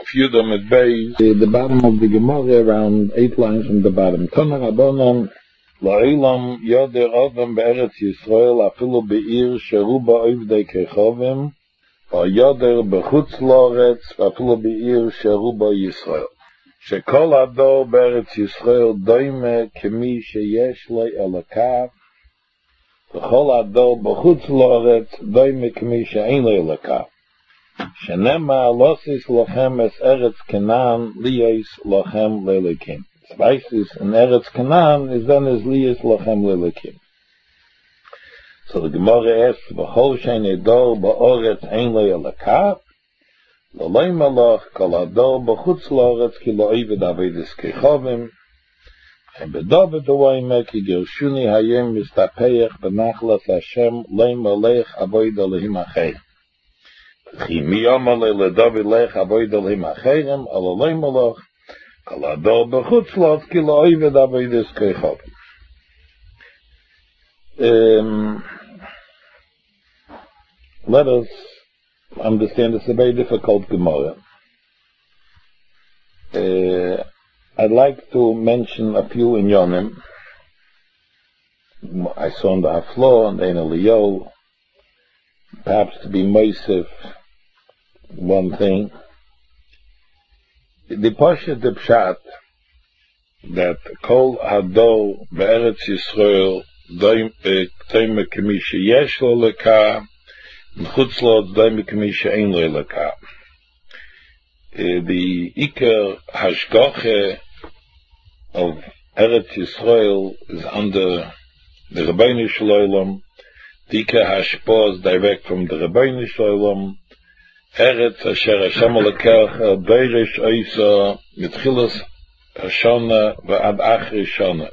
Yudam at Beis, the bottom of the Gemara, around 8 lines from the bottom. Tana Rabbanan, La'ilam Yoder Adam Be'eretz Yisrael, Afilu Be'ir Sheruba Oivdei Kechovim, or Yoder Bechutz Loretz, Afilu Be'ir Sheruba Yisrael. Shekol Ador Be'eretz Yisrael Doime Kemi Sheyesh Lo Elakav, V'chol Ador Bechutz Loretz Doime Kemi She'ein Lo Elakav. Shenema losis lochem es Eretz Canaan liyos lochem lelekim. Spices in Eretz Canaan is then as liyos lochem lelekim. So the Gemara asks, "V'chol she'nei dor ba'oretz ein lo elakav, l'loi malach kol hador b'chutz la'oretz ki lo oived avedis kechovim, and b'dovet u'oime ki gershuni hayem mistapeach b'nachlas Hashem loi malach avoid Elohim acherim. Mi Amalei LeDavid Lech Avoid Elohim Acherem Alalei Malach Kalador Bechutz Lot Ki Lo Oived Avedis Kechovim. Let us understand it's a very difficult Gemara. I'd like to mention a few in Yonim. I saw in the Haflo and the Eliyah, perhaps to be Moisef. One thing, the Pasha the Pshat that Kol Hador Be'eretz Yisrael Doime Kemi Sheyesh Lo Leka, Chutz Lo Doime Kemi She'ein Lo Leka. The Iker Hashgache of Eretz Yisrael is under the Rabbeinu Shalom. The Iker Hashpah is direct from the Rabbeinu Shalom. Eretz asher Hashem Elokecha beirish oisa mitchilas hashana v'ad achri shana.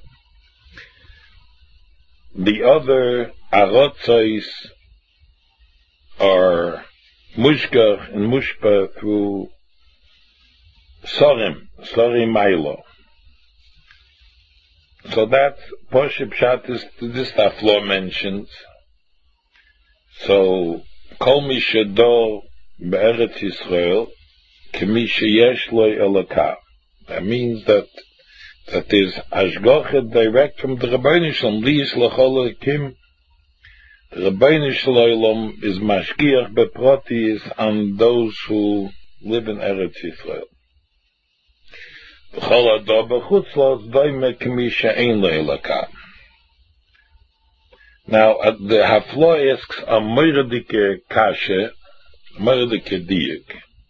The other arotzos are mushgach and mushpa through sorim mailo. So that Poshe Pshat is this Haflo mentions. So Kol Mi Shedor Be'eretz Yisrael Kemi Sheyesh Lo Elakav. That means that is Hashgacha direct from the Rabbeinu Shalom Liyos L'chol Elokim. The Rabbeinu Shalom is Mashgiach Beprotis on those who live in Eretz Yisrael. V'chol Ador B'chutz Lo Doime Kemi She'ein Lo Elakav. Now, the Haflo asks a Moiradike Kashe, Moiradike Diuk.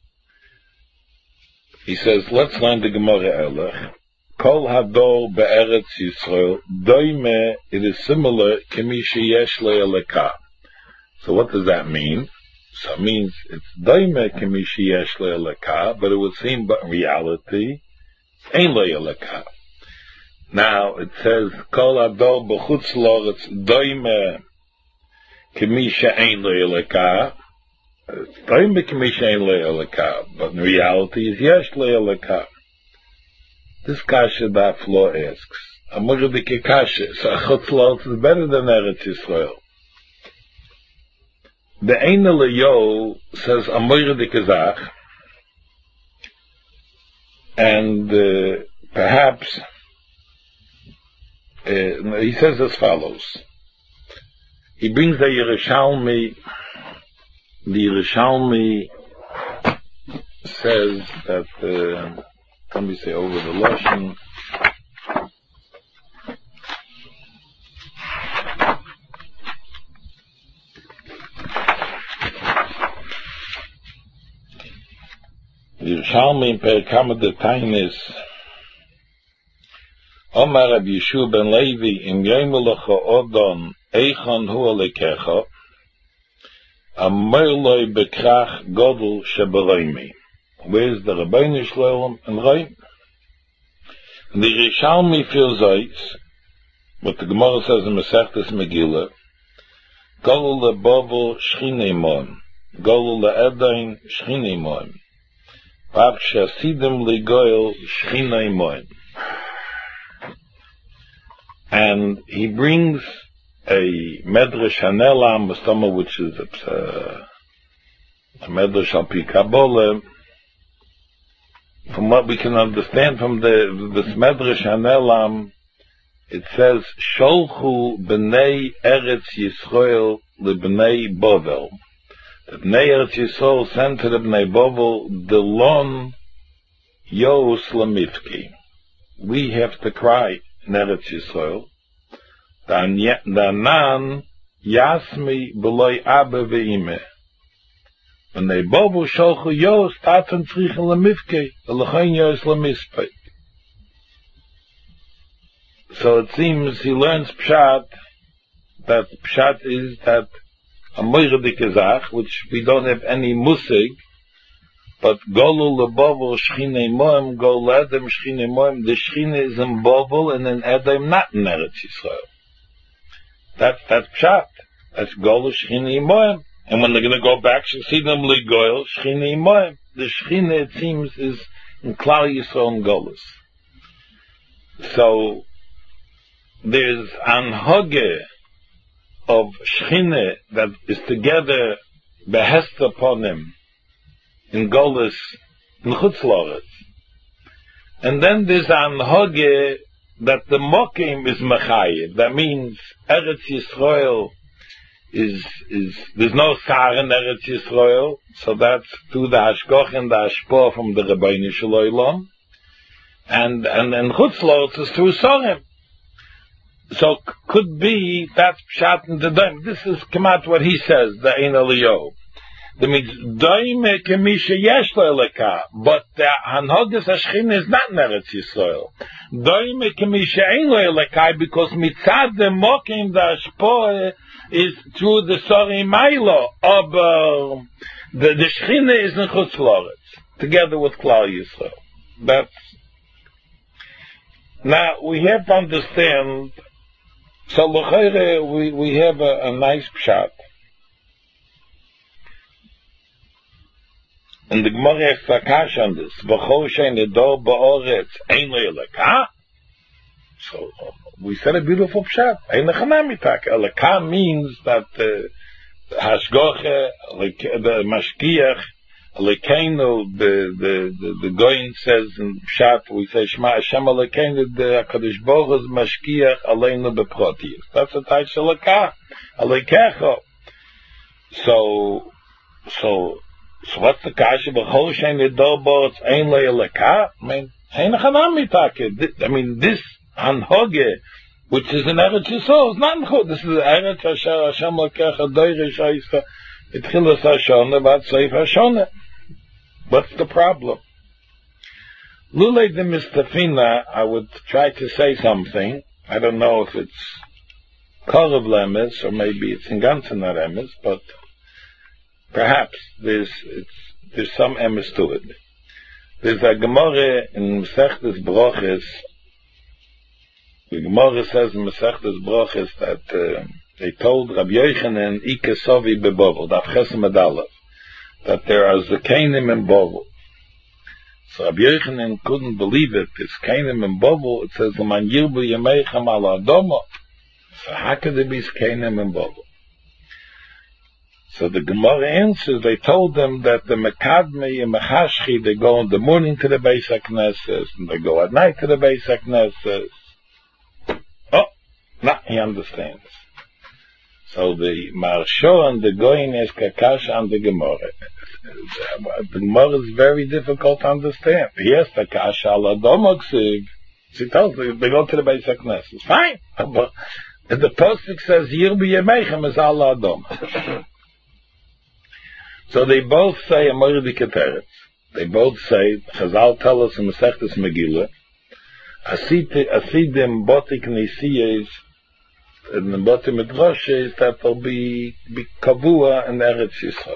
He says, let's learn the Gemara Elech. Kol Hador Be'eretz Yisrael, Doime, it is similar, Kemi Sheyesh Lo Elakav. So what does that mean? So it means it's Doime Kemi Sheyesh Lo Elakav, but it would seem, but in reality, it's Ein Lo Elakav. Now it says Kol Hador B'chutz Loretz Doime Kemi She'ein Lo Elakav. It's Doime Kemi She'ein Lo Elakav, but in reality is Yesh Lo Elakav. This kasha that Haflo asks. Amuradike kasha. So Chutz Loretz is better than Eretz Yisrael. The Ein Eliyah says Amuradike Zach, and perhaps. He says as follows. He brings the Yerushalmi. The Yerushalmi says that, let me say over the Lashon. Yerushalmi in Perikama de Tainis, Omar Rab Yeshua ben Levi in Yemelecha Odon Eichon Hu Alekecha Amerloi Bekrach Godel Sheberoimi. Where's the Rabbeinu Shalom and Roim? The Yerushalmi feels out what the Gemara says in Masechtas Megillah. Golul leBovel Shchinei Moim, Golul leEdain Shchinei Moim, Vav Shasidim leGoyel Shchinei Moim. And he brings a Medrash Hanelam, which is a Medrash al Pi Kabbalah, from what we can understand from the Medrash Hanelam, it says, Sholchu b'nei Eretz Yisrael l'b'nei Bovel. The b'nei Eretz Yisrael sent to the b'nei Bovel, Delon Yos Lamifki. We have to cry in Eretz Yisrael. Danan Yasmi b'loi Abba ve'ime. B'nei Bovel Sholchu Yos Taten Tzrichen Lamifki. L'chein Yos Lamispei. So it seems he learns Pshat, that Pshat is that a moiredik izach, which we don't have any musig, but Golu leBovel Shchine Moem, Go Ledem Shchine Moem, the Shchine is in Bovel and in Edom, not in Eretz Yisrael. That's Pshat. That's Golu Shchine Moem. And when they're going to go back, Shchinim Ligoil, Shchine Moem. The Shchine, it seems, is in Klal Yisrael and Golus. So, there's an hoge of Shchine that is together behest upon him in Golus, in Chutz La'aretz. And then there's an hoge that the Mokim is Mechayev. That means Eretz Yisrael is there's no Sar in Eretz Yisrael, so that's through the Hashkoch and the Hashpah from the Rebbeinu Shel Olam. And Chutz La'aretz is through Sorim. So could be that's Pshat in the Daim. This is Kemat what he says, the Ein Eliyahu. That means Daim Kemisha Yesh Lo Eleka, but the Hanhogas Hashchin is not in Eretz Yisrael. Daim Kemisha Ein Lo Eleka, because Mitzad the Mokim the Ashpoe is through the Sori Mailo, but the Shchine is in Chutz La'aretz, together with Klal Yisrael. That's now we have to understand. So l'chayre, we have a nice pshat. And the Gemara has Fakash on this. V'chol shein edor ba'oretz ein lo eleka. So we said a beautiful pshat. Ein lechanamitak. Eleka means that hashgoche, the mashkiach, Lekeinu, the Goyin says in Pshat, we say Shema Hashem Lekeinu, the HaKadosh Baruch Hu is Mashkiach Aleinu Beprotius. That's the title of Lekah, Alekecho. So what's the kasha? B'chol shein edor ba'oretz ein lo eleka. I mean, this hanhoge, which is in Eretz Yisrael, is not in Chutz. This is Eretz Asher Hashem Lekecha Doirish Ha'isa Etchilas Hashona Vat Seif Hashona. What's the problem? Lulei de Mistafina, I would try to say something. I don't know if it's Korav Lemes or maybe it's in Ganzen Emes, but perhaps there's some emes to it. There's a Gemara in Mesechtes Broches. The Gemara says in Mesechtes Broches that they told Rabbi Yochanan Ike Sovi Bebovel, Daf Chesed Medalev, that there are Zekanim in Bovel. So Rabbi Yochanan couldn't believe it. It's Zekanim in Bovel. It says, L'man yirbu yameichem ala adomo. So how could there be Zekanim in Bovel? So the Gemara answers, they told them that the Mekadmi and Mechashchi, they go in the morning to the Beis HaKnesses, and they go at night to the Beis HaKnesses. Oh, now he understands. So the Marsho and the Goyin is Kakash and the Gemara. The Gemara is very difficult to understand. Yes, the Kash ala Domoksig. She tells them they go to the Beis HaKnesses. Fine. But the Pasuk says, Yirbu Yemeichem is ala Adom. So they both say a Moirdi Keteretz. They both say, Chazal tell us in Mesechtes Megillah, Asidim Botik Nisiyes, in the bottom of Rosh, that will be Kavua in Eretz Yisrael.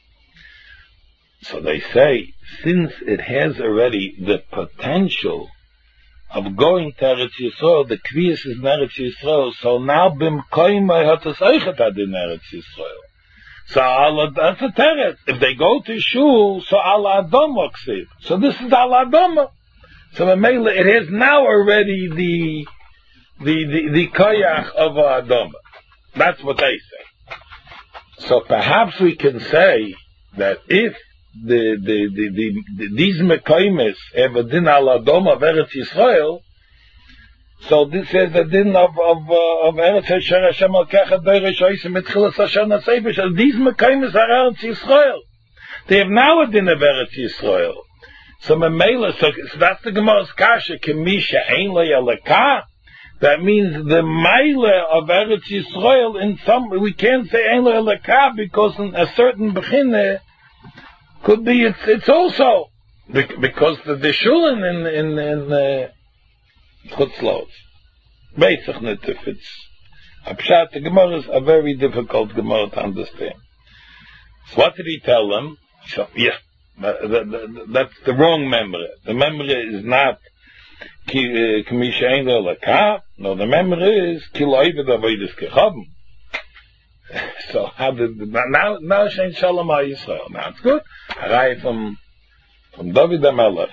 So they say, since it has already the potential of going to Eretz Yisrael, the Kviyas is in Eretz Yisrael, so now Bim Koimai hat es Eichetad in Eretz Yisrael. So that's a teretz. If they go to Shul, so Allah Adom Oksiv. So this is Allah Adom. So it has now already the koyach of Adom. That's what they say. So perhaps we can say that if these Mekaimis have a din al Adom of Eretz Yisrael. So this is the din of Eretz Asher Hashem al Kechet Doirish Oisim Mitchilas Asher Naseibish. These Mekaimis are Eretz Yisrael. They have now a din of Eretz Yisrael. So Memela, so that's the Gemara's Kasha, Kemisha Ein Lo Yalakah. That means the Meile of Eretz Yisrael, in some, we can't say Ein Lo Yalakah because in a certain Bechine, could be, it's also, because the Shulin in Chutzlaus. Basically, if it's Apshat, the Gemara is a very difficult Gemara to understand. So what did he tell them? So, yeah, that's the wrong memory. The memory is not Kamisha Ein Lo Yalakah. No, the memory is Ki Lo Oived Avodas Kechavim. So how did now Shein Shalom Al Yisrael? Now it's good. Harai from David HaMelech.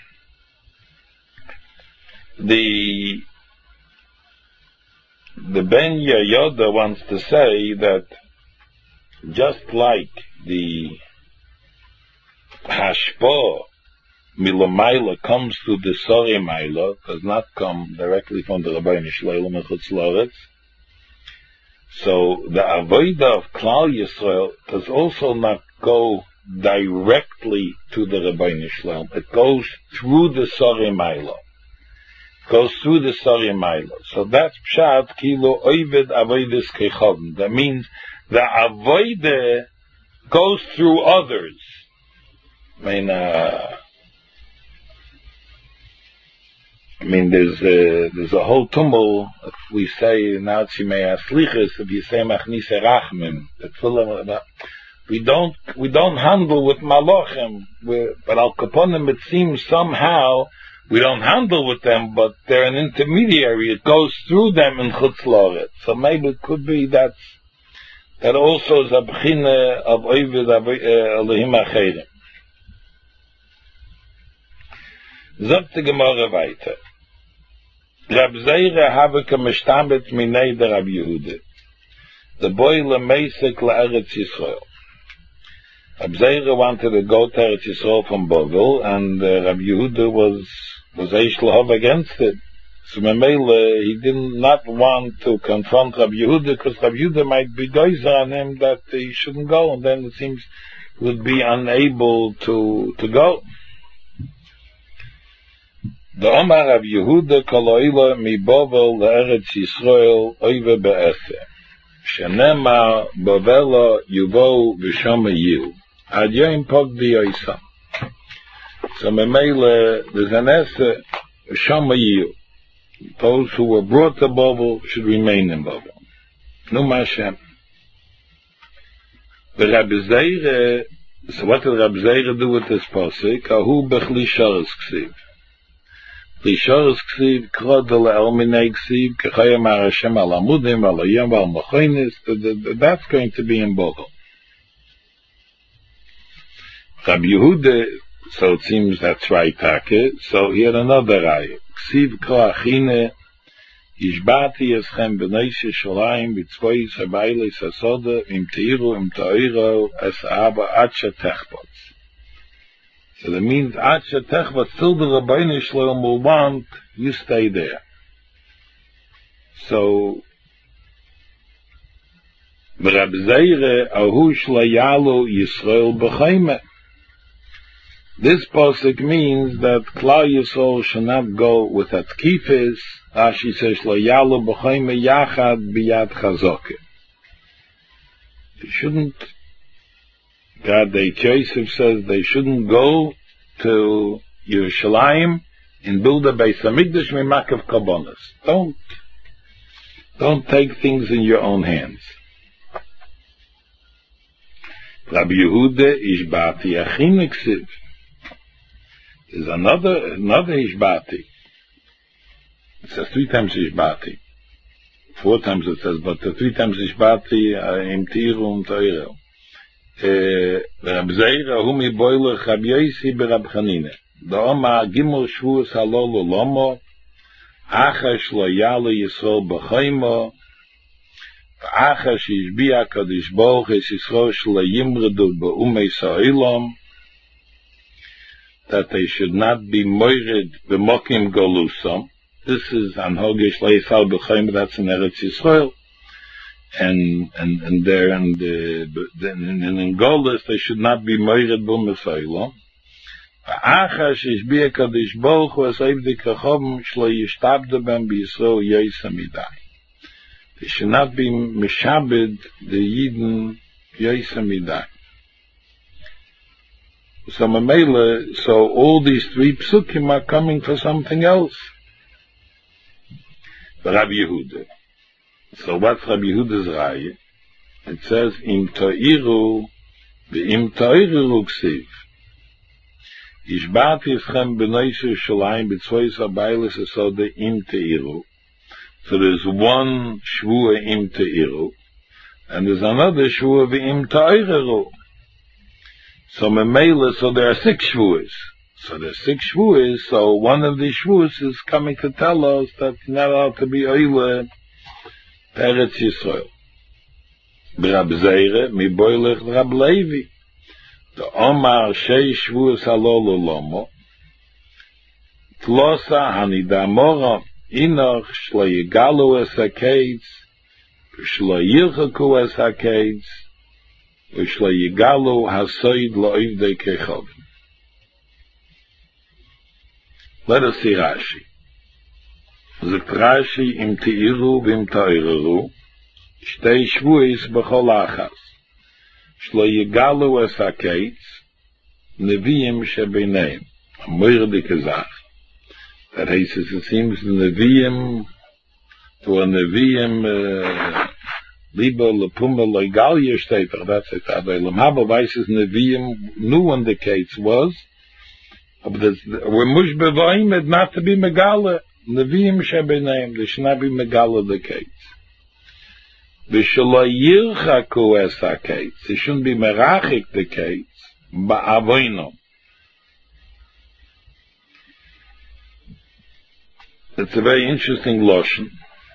The Ben Yehoyada wants to say that just like the Hashpah Milamayla comes to the Sori Maila, does not come directly from the Rabbeinu Shleilim and Chutz La'aretz. So the Avodah of Klal Yisrael does also not go directly to the Rabbeinu Shleilim. It goes through the Sori Maila. So that's Pshat Kilo Oived Avodas Kechavim. That means the Avodah goes through others. I mean, there's a whole tumble. If we say now Tzimei Aslichas, if you say Machnise Rachmim, we don't handle with Malachim. But Al Kaponim, it seems somehow we don't handle with them, but they're an intermediary. It goes through them in Chutz La'aretz. So maybe it could be that also is a bechina of Oived Elohim Acherim. Sagt die Gemara weiter. Rab Zeira habe kemeshtamet minei der Rab Yehuda. The boy lemeisek la'eretz Yisrael. Rab Zeira wanted to go to Eretz Yisrael from Bovel, and Rab Yehuda was Eish Lahov against it. So Memele, he did not want to confront Rab Yehuda, because Rab Yehuda might be geyser on him that he shouldn't go, and then it seems he would be unable to go. The Omar Rab Yehuda koloila mi Bovel le'eretz Yisrael oive be'efe. Shenema Bovela yuvo v'shama yiu. Ad yoim pog b'yoisam. So Memele, there's an esse v'shama yiu. Those who were brought to Bovel should remain in Bovel. Nu Mashem. The Rab Zeira, so what did Rab Zeira do with this pasuk? Ahu bechli sharas ksiv. Lishoros ksiv, krodel elminei ksiv, kechayim Hashem al amudim, al ayam, al mochonis. That's going to be in Bochel. Rabbi Yehuda, so it seems that's right, Take. So he had another ayah. Ksiv kro achine, ishbati eschem b'nei Yishalayim, b'tzvois habayles hasoda, im teiru, im ta'iro, es ha'aba acha techbot. So that means, Acha Techva, till the Rabbeinu Shleilim will want, you stay there. So, Rab Zeira, Ahu Shleyalu Yisrael B'chaime. This pasuk means that Klal Yisrael should not go with Atkifis. Rashi says, Shleyalu B'chaime Yachad B'yad Chazoke. They shouldn't, God, Joseph says they shouldn't go to Yerushalayim and build a Beis Hamikdash mimakav karbonos. Don't take things in your own hands. Rabbi Yehuda ishbati achin eksiv. There's another ishbati. It says 3 times ishbati. 4 times it says, but the 3 times ishbati im tiru und teiro. Rab Zeira hu mi boiler Rab Yosi berab Chanine. Da Oma gimel shvuos halolu lomo, achash lo yalu Yisrael b'chaymo, achash ishbiya kadish boch es Yisrael shlo yimredu b'umei sa'ilom, that they should not be moired b'mokim golusam. This is an hogish leisal b'chaim, that's in Eretz Yisrael. And there, and in Golus, they should not be moired b'mesaylam. V'achash ishbiya kadosh baruch hu asayv dikachom shlo yishtabdu b'em b'Yisrael yoysa midai. They should not be mishabed the Yidden yoysa midai. So Mamela, so all these three psukim are coming for something else. Rabbi Yehuda. So what's Rabbi Yehuda's raya? It says, Im to'iru, ve'im to'iru ksiv. Ishbati eschem b'nei Yerushalayim b'tzvois habaylis esoda im to'iru. So there's one shvua im to'iru, and there's another shvua ve'im to'iru. So Memela, so there are 6 shvuas. So there are 6 shvuas, so one of these shvuas is coming to tell us that it's not allowed to be oile Eretz Yisrael. B'Rab Zeire, mi boilech Rab Levi. The Omar shei shvuas halolu lomo. Tlosa hanida mora, inoch shlo yigalu es hakeitz, shlo yirchaku es hakeitz, Ushla yigalu hasoid lo'ivdei kechovim. Let us see Rashi. Zegt Rashi im teiru v'im to'iru, shtei shvuis b'chol achas. Shlo yigalu es hakeitz, neviim shebeneim. A moirdik ezach. That he says it seems the neviim, to a neviim, Liba lepuma legalia steter, that's it. Aber lemhaba weises neviim nu indicates was, we're mush bevaim not to be megala. Neviim shebeneim, they should not be megala the kates. V'shelo yirchaku es ha-kates, they shouldn't be merachik the kates, ba'avoino. It's a very interesting lotion.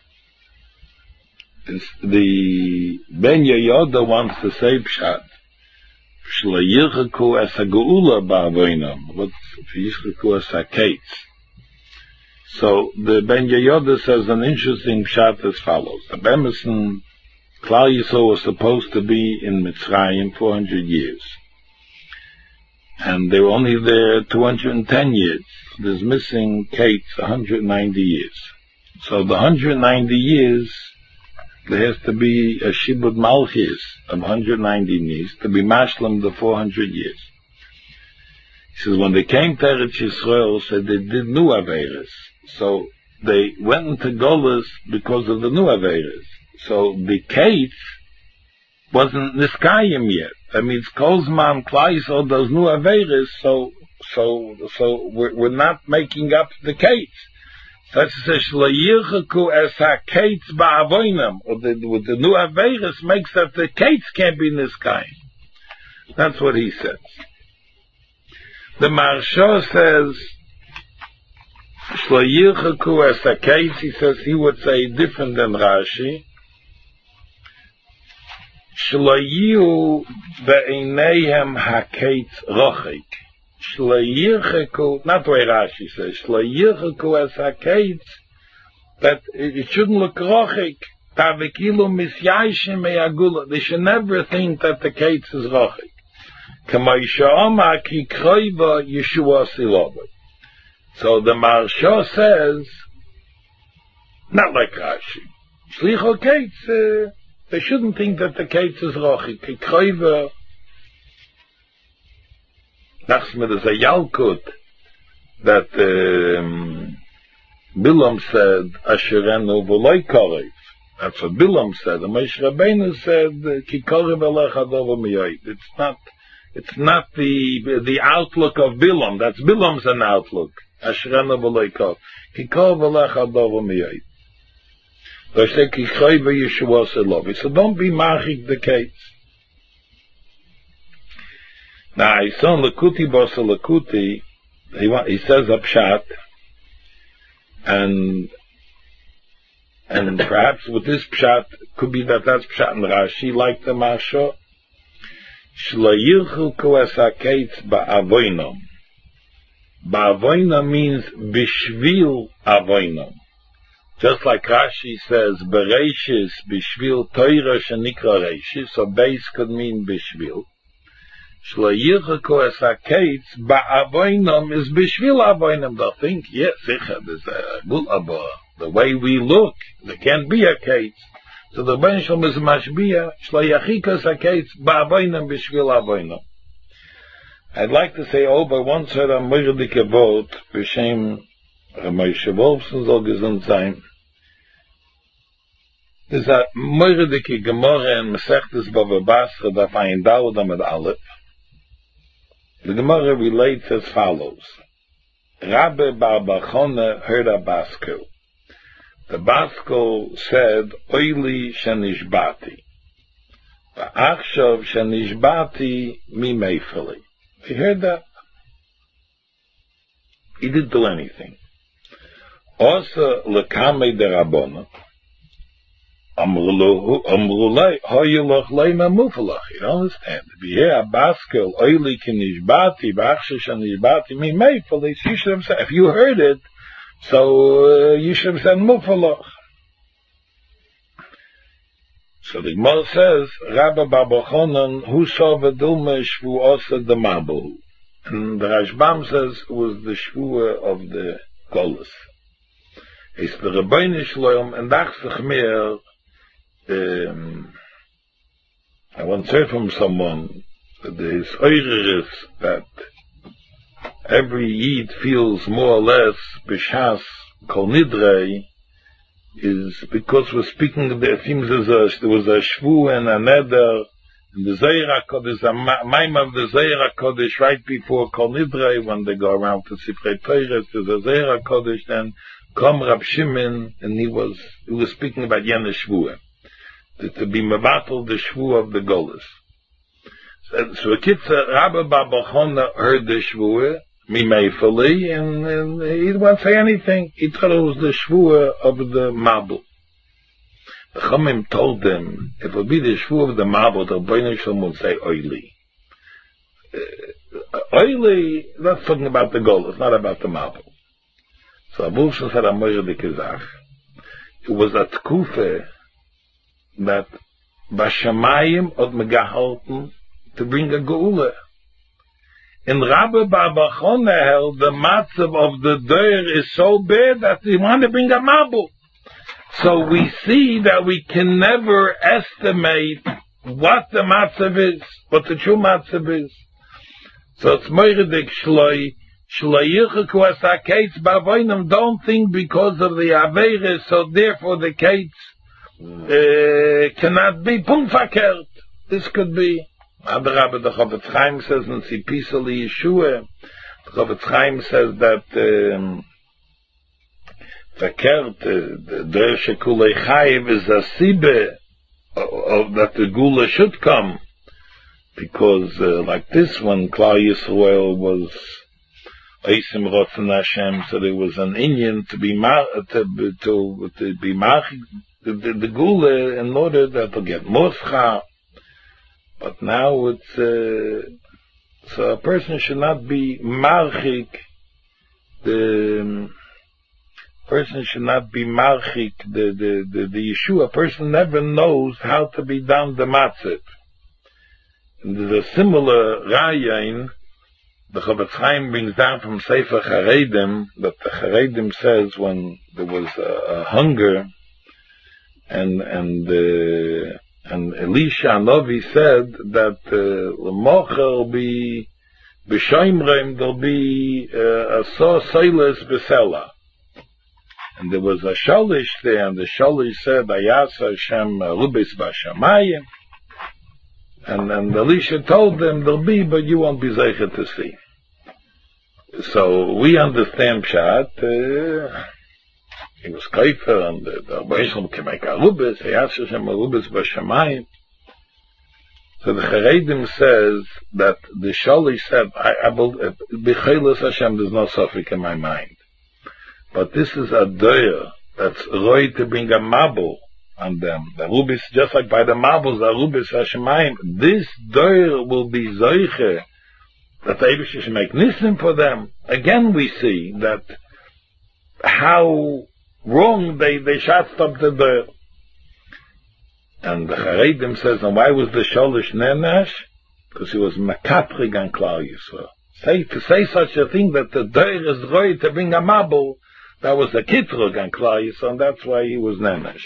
The Ben Yehoyada wants to say pshat. Shlo yirchaku es ha-geula ba'avoinam. What yirchaku es ha-kates? So the Ben Yehoyada says an interesting pshat as follows. Emerson, Klal Yisrael was supposed to be in Mitzrayim 400 years. And they were only there 210 years. There's missing kates 190 years. So the 190 years, there has to be a Shibud Malchus of 190 years to be Mashlam the 400 years. He says when they came to Eretz Yisrael, said they did new Averis. So they went into Golas because of the new Averis. So the Kate wasn't Niskayim yet. That means Kozman, Klaiso, those new Averis, so we're not making up the Kate. Such as Shlo Yirchaku es ha-kates ba'avoinam, or the new Averis makes that the kates can't be Niskayim. That's what he says. The Maharsha says, Shlo Yirchaku es ha-kates, he says he would say different than Rashi. Shlo Yihu be'eineihem ha-kates rochik. Shlo yirchaku, not the way Rashi says, Shlo yirchaku es ha-kates, that it shouldn't look rochik. Tavikilu misyayshim me'agula. They should never think that the kates is rochik. K'may she'oma ki kroiva Yeshua silova. So the Maharsha says, not like Rashi. Shlicho kates, they shouldn't think that the kates is rochik. Ki kroiva. Nachsmed is a Yalkut that Bilam said, Asherenu v'loi korev. That's what Bilam said. And Moshe Rabbeinu said, Ki korev elecha dovo miyoid. It's not the outlook of Bilam. That's Bilam's an outlook. Asherenu v'loi korev. Ki korev elecha dovo miyoid. So I say, Ki choy v'yeshua selovi. So don't be machik the case. Now, I saw in Lakuti Basa Lakuti, he says a pshat, and perhaps with this pshat, could be that that's pshat in Rashi, like the Maharsha. Shlo yirchaku es ha-kates ba'avoinam. Ba'avoina means bishvil avoina. Just like Rashi says, Bereishis bishvil Torah shenikra reishis, so base could mean bishvil. Shlo yichaku es hakeitz ba'avoinam is bishvil avoinam. They'll think, yes, there's a good abba. The way we look, there can't be a keitz. So the Ben Shalom is mashbiya, shlo yichaku es hakeitz ba'avoinam bishvil avoinam. I'd like to say, but once heard a Moirdike Vot, b'shem Moshe Wolfson soll gesund sein. There's a Moirdike Gemara in Masechtes Bava Basra, da fein Daud amid Aleph. The Gemara relates as follows. Rabbi Bar Bachona heard a Baskel. The Baskel said, Oili shenishbati. V'achshav shenishbati mi meifeli. He heard that. He didn't do anything. Also, lekame de Rabbona. Amrulai, hoyuloch leima mufalach. You don't understand. If you hear a baskel, oili kinishbati, v'achshav shenishbati mi meifeli, you should have said, if you heard it, so you should have said mufalach. So the Gemara says, Rabbi Bar Bachona, who saw v'dulme shvu osa the mabu. And the Rashbam says it was the shvua of the Golus. It's the Rabbeinu Shalom, and that's the Chmir. I once heard from someone that his oirer is that every Yid feels more or less b'shas kol nidrei, is because we're speaking of the themes. There was a shvu and a neder, and the Zohar HaKodesh, the Maim of the Zohar HaKodesh right before Kol Nidrei, when they go around to Sifrei Torah, to the Zohar HaKodesh, then come Rab Shimon, and he was speaking about Yene Shvuah, to be mevatel the Shvuah of the Golus. So a Kitza, Rabbi Bar Bachona heard the Shvuah, Mimeifeli, and he didn't want to say anything. He thought it was the Shvuah of the Mabul. The Chomim told them, if it would be the Shvuah of the Mabul, the Rebbeinu Shalom would say Oili. Oili, that's talking about the goal, it's not about the Mabul. So Abu Shah said, it was a Tkufe that Bashamayim od Megaholten to bring a Geula. In Rabbi Bar Bachona held, the matzav of the Doer is so bad that they want to bring a Mabul. So we see that we can never estimate what the matzav is, what the true matzav is. So it's moiridik shloi yichaku as ha-kates b'avoinam. Don't think because of the averes, so therefore the kates cannot be pumfakert. This could be. The Rabbi, the Chofetz Chaim says in Tzipisali Yeshua, the Chofetz Chaim says that verkehrt, der shekulei chayiv is a sibe of that the gula should come, because like this one, Klal Yisrael was Eisim Rotzen Hashem, so there was an Indian to be the gula in order that to get moscha. But now it's so a person should not be marchik. The person should not be marchik. The Yeshua. A person never knows how to be down the matzit. And there's a similar rayain. The Chofetz Chaim brings down from Sefer Charedim that the Charedim says when there was a hunger and Elisha Novi said that l'mocher will be b'shoimreim, there'll be a so soiles b'sela. And there was a sholish there, and the sholish said, Ayasa Hashem rubis b'shamayim. And Elisha told them, there'll be, but you won't be zeicher to see. So we understand Pshat, he was kaifer, and the Rebbeinu can make a rubis, Ayasa Hashem rubis b'shamayim. So the Charedim says that the sholish said, I believe, b'cheilus Hashem, there's no suffix in my mind. But this is a doyer that's roy to bring a mabul on them. The rubis, just like by the mabuls, the rubis Hashemayim, this doyer will be zoiche that the Eibusher should make nisim for them. Again, we see that how wrong they shot up the door. And the Charedim says, and why was the Sholish Nenash? Because he was makaprig and Klal Yisrael. To say such a thing that the door is right to bring a mabul, that was a kitrug and Klal Yisrael, and that's why he was Nenash.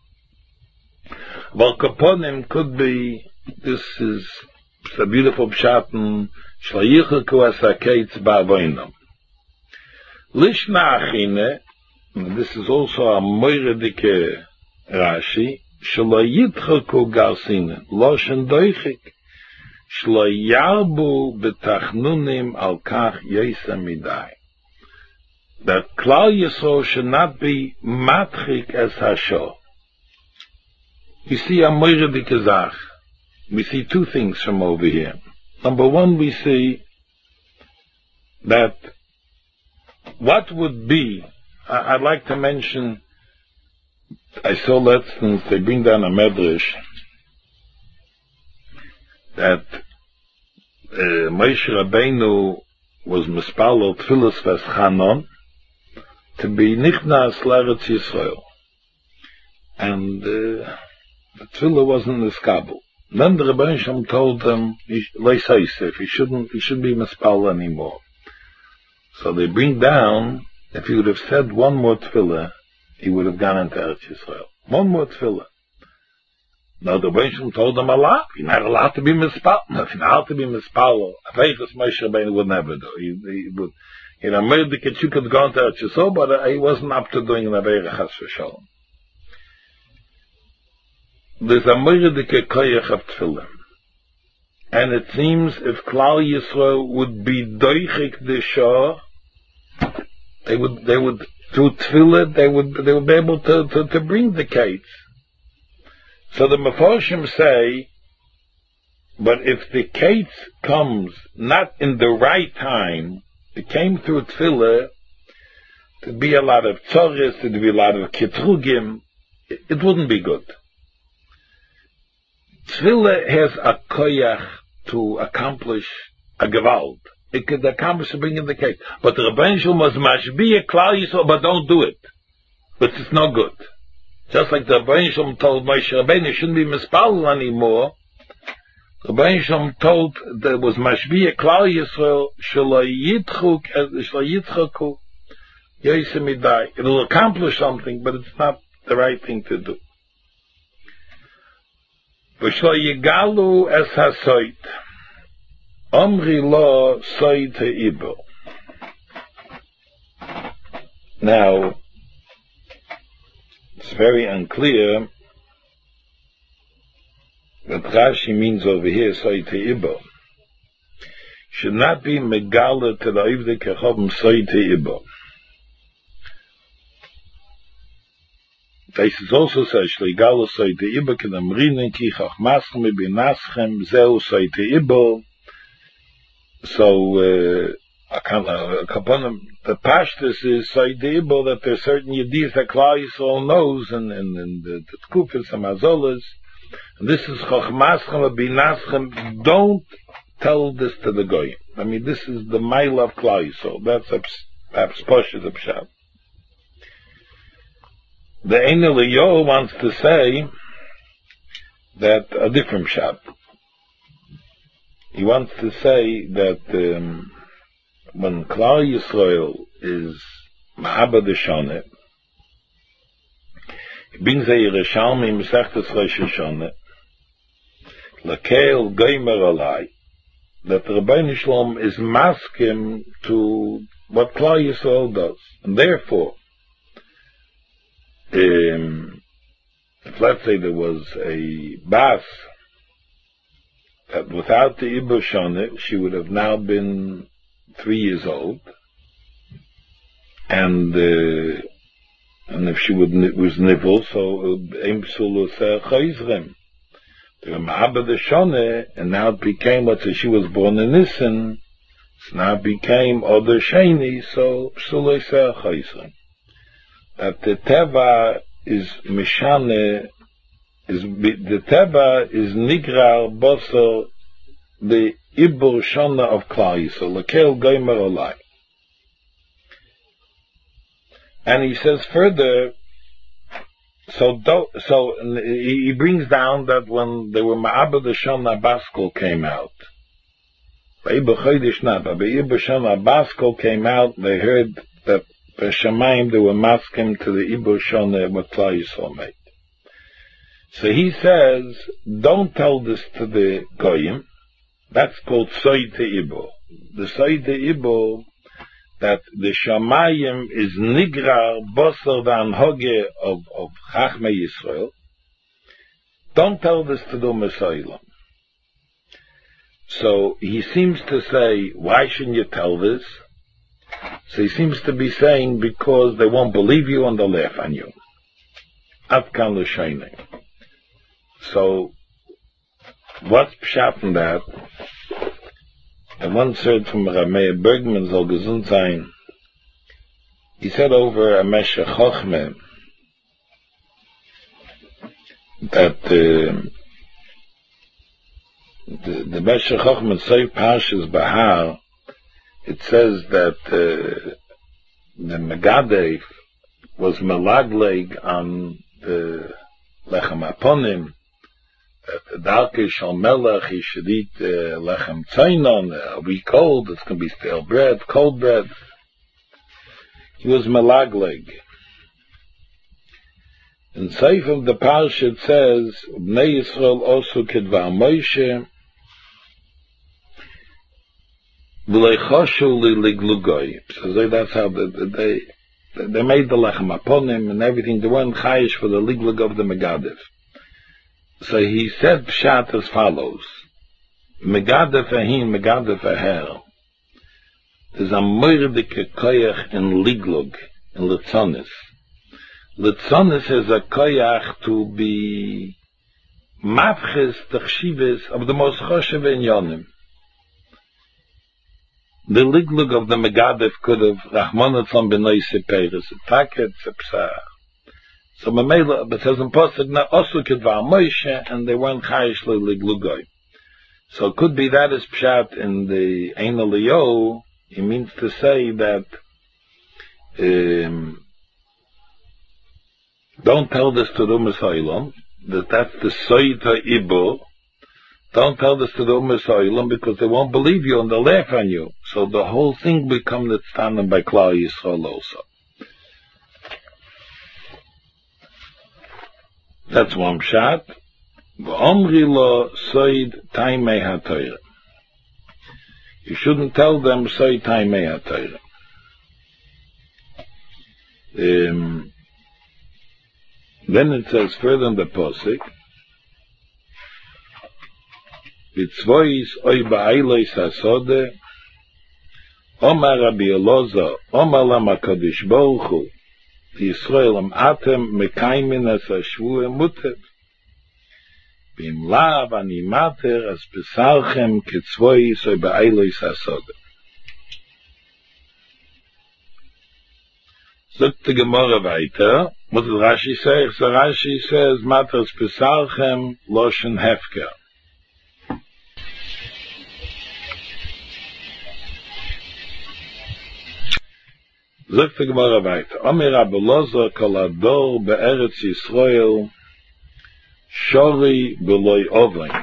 Well, Kaponim could be, this is a beautiful pshaten, Shlayyichaku asaketz ba'avoinam. Lishna achine, this is also a moiredike Rashi, Shlayitchaku garsine, loshen doichik, Shlayarbu betachnunim al kach yesa midai. That Klal Yisrael should not be matchik as Hashor. You see a moiredike zach. We see two things from over here. Number one, we see that what would be, I'd like to mention, I saw lessons, they bring down a medrash, that Moshe Rabbeinu was mispalel tfilas veschanon to be nichnas l'Eretz Yisrael. And the tefillah wasn't in the skabel. Then the Rebbeinu Shalom told them, he shouldn't be mispal anymore. So they bring down, if he would have said one more tefillah, he would have gone into Eretz Yisrael. One more tefillah. Now the Rebbeinu Shalom told them a lot. You're not allowed to be mispal. No, if you're not allowed to be mispal, Aveichas Moshe Rabbeinu would never do. He would, made the you could go into Eretz Yisrael, but he wasn't up to doing an Aveichas Chas v'Shalom. There's a moiredike koyach of tefillah. And it seems if Klal Yisrael would be doichik the shah, they would, through tefillah, they would be able to bring the kates. So the Mefarshim say, but if the kates comes not in the right time, it came through tefillah, there'd be a lot of tzoris, there'd be a lot of kitrugim, it wouldn't be good. Tefillah has a koyach to accomplish a gewalt. It could accomplish to bring in the case. But the Rebbeinu Shalom was mashbiya Klal Yisrael, but don't do it. But it's not good. Just like the Rebbeinu Shalom told Moshe Rabbeinu shouldn't be mispal anymore. The Rebbeinu Shalom told that it was mashbiya Klal Yisrael shelo yitchaku midai. It'll accomplish something, but it's not the right thing to do. V'shlo yigalu es hasoit. Omri lo soit ha'ibel. Now, it's very unclear what Rashi means over here, soit ha'ibel. Should not be megala to the oivdei kechovim soit ha'ibel. This is also says, Shleigalu soite ibo kedam rinen ki chachmaschem ibinaschem zeu soite ibo. So, the pashtus is soite ibo that there are certain yedis that Klal Yisrael knows, and the tkufis and mazolas. And this is chachmaschem ibinaschem. Don't tell this to the goyim. I mean, this is the mile of Klal Yisrael. That's perhaps Posh's pshat. The Ein Eliyahu wants to say that a different pshat. He wants to say that when Klal Yisrael is Ma'abad Shoneh, he brings a Yerushalmi Mesechtes Rosh Hashanah, Lakel Goymer Alai, that the Rebbeinu Shalom is maskim to what Klal Yisrael does, and therefore, if let's say there was a bas that without the Ibo Shoneh, she would have now been 3 years old, and if she was nibble, so Eimsul Chayzrem. They were Ma'abad Shoneh, and now it became what she was born in Nisan, so now it became Oder Sheni, so Psul Chayzrem. That the teva is mishane, the teva is nigrar bosor the Ibur Shana of Klal Yisrael, Lekel Goymer Olai. And he says further, so he brings down that when they were Ma'abed Shana Baskol came out, Ibur Shana Baskol came out, they heard that B'Shamayim they were masking to the Ibur Shana what Klal Yisrael made. So he says, don't tell this to the Goyim. That's called Soy Te'ibur. The Soy Te'ibur, that the Shamayim is Nigrar Bosser Van Hoge of Chachmei Yisrael. Don't tell this to the Messiah. So he seems to say, why shouldn't you tell this? So he seems to be saying, because they won't believe you and they'll laugh on you. Atkan l'shayne. So, what's pshat in that? And one said from Rameh Bergman soll gesund sein. He said over a Meshech Chochmeh that the Meshech Chochmeh Seif Parshas Bahar, it says that the Megadev was melagleg on the Lechem Aponim, that the Darke Shal Melech, he should eat Lechem Tzainon, a week cold, it's going to be stale bread, cold bread. He was melagleg. In Seif of the Parsha it says, Bnei Yisrael osu kedvar Moshe, V'leichoshu li liglugoy. So that's how they made the Lechem Aponim and everything. They weren't chayish for the liglug of the Megadev. So he said pshat as follows: Megadev ahin, Megadev aher. There's a moirdike koyach in liglug, in litzonis. Litzonis is a koyach to be mafches tachshivis of the most choshev inyonim. The liglug of the Megadev could have Rahmanatzon b'noi seperes, a taket, a psar. So Mamela, but says in Pasuk, na osu kedvar Moshe, and they weren't chayish liglugoi. So it could be that is pshat in the Ein Eliyahu. He means to say that don't tell this to the Umas Ha'olam, that's the Soita Ibur. Don't tell this to the Umas Ha'olam because they won't believe you and they'll laugh on you. So the whole thing becomes standing by Klal Yisrael also. That's one shot. V'omri lo soid taimei ha'torah. You shouldn't tell them soid taimei ha'torah. Then it says further in the Pasuk, Vitzvois oy ba'ailois hasode, Omar Rabbi Elazar, Omar Lama Kadosh Baruch Hu, Yisrael am atem mekaymin as hashvua muter. Bim lav ani mater as besarchem ketzvois oy ba'ailois hasode. Sagt the Gemara weiter, what does Rashi say? So Rashi says, mater as besarchem loshen hefker. Sagt the Gemara weiter, Omer Rabbi Elazar kol ador be'eretz Yisrael shori b'loi ovein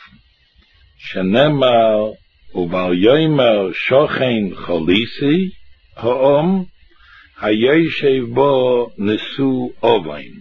shenemar uval yoimer shochein cholisi ha'om hayoshev bo nesu ovein.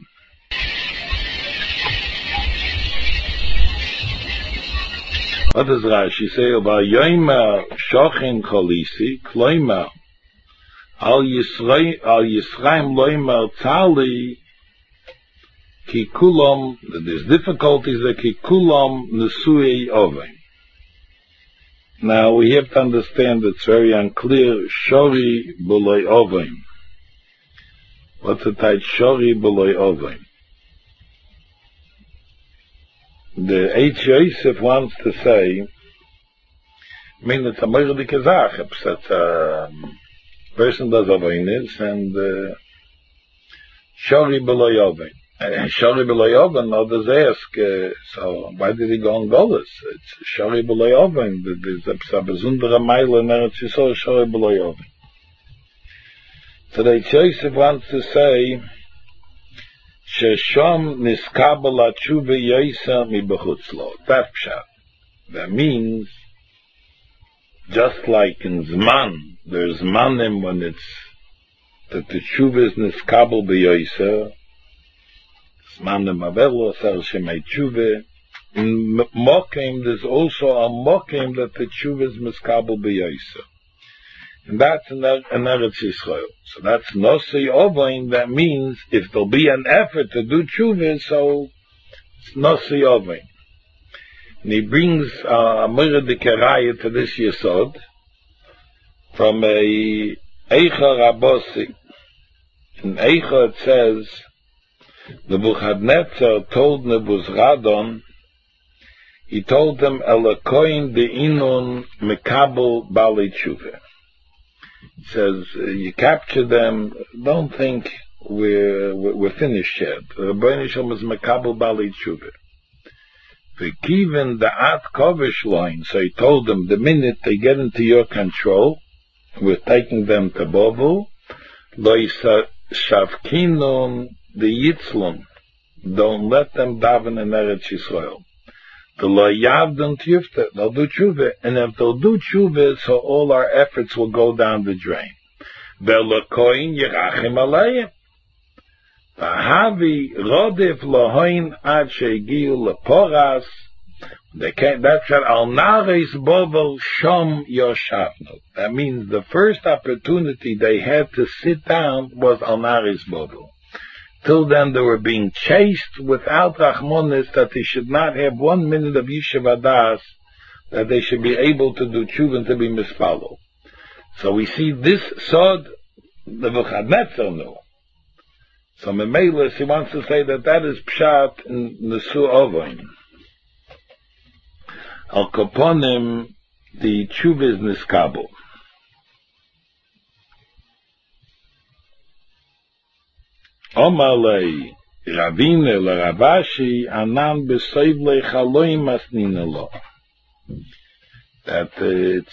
What does Rashi say? Uval yoimer shochein cholisi kloimer Al Yisraim loimer tzali ki kulam, there's difficulties that ki kulam nesui ovein. Now we have to understand it's very unclear, shori b'loi ovein. What's the type shori b'loi ovein? The H. Yosef wants to say, I mean it's a mordike zach, it's a person does Avainis and Shori B'loi Ovein. Shari B'Loyovan, others ask, so why did he go on Golis? It's Shari B'Loyovan, there's a besondere Meile in Eretz Yisrael, Shari B'Loyovan. So the Yosef wants to say, Sheshom niskabel atshuva yoisa mi b'chutz lo. That pshat. That means, just like in Zman, there's Zmanim when it's, that the tshuva is niskabel b'yoisa, Zmanim avelo, sar shemay tshuva. In Mokim, there's also a Mokim that the tshuva is niskabel b'yoisa. And that's in Eretz Yisrael. So that's Nosei Ovain. That means if there'll be an effort to do tshuva, so it's Nosei Ovain. And he brings Amira de Keraya to this Yesod from a Eicha Rabosi. In Eicha it says, Nebuchadnezzar told Nebuzradon, he told them, Elokoin de Inun Mekabel Bali Tshuva. He says, you capture them, don't think we're finished yet. Rabbeinu Shalom is Mekabel Bali Tshuva. V'kiven the At Kovish line, so he told them, the minute they get into your control, we're taking them to Bovel, Lo Shavkinun the Yitzlum, don't let them daven in Eretz Yisrael. They'll do tshuva, and if they'll do tshuva, so all our efforts will go down the drain. Ve'lokoin yerachim aleim. V'havi rodif lohoin ad shegiu leporas. That's what al naris bovel shom yoshavnu. That means the first opportunity they had to sit down was al naris bovel. Till then they were being chased without Rachmonis, that they should not have 1 minute of Yishuv Adas, that they should be able to do tshuva and to be mispalo. So we see this sod, the Nebuchadnezzar knew. So Memelis, he wants to say that is Pshat in Nesu Ovain. Al Koponim, the tshuva is Niskabel. Omalei Ravine LeRavashi Anan Besoivle Chaloim Asnina Lo. That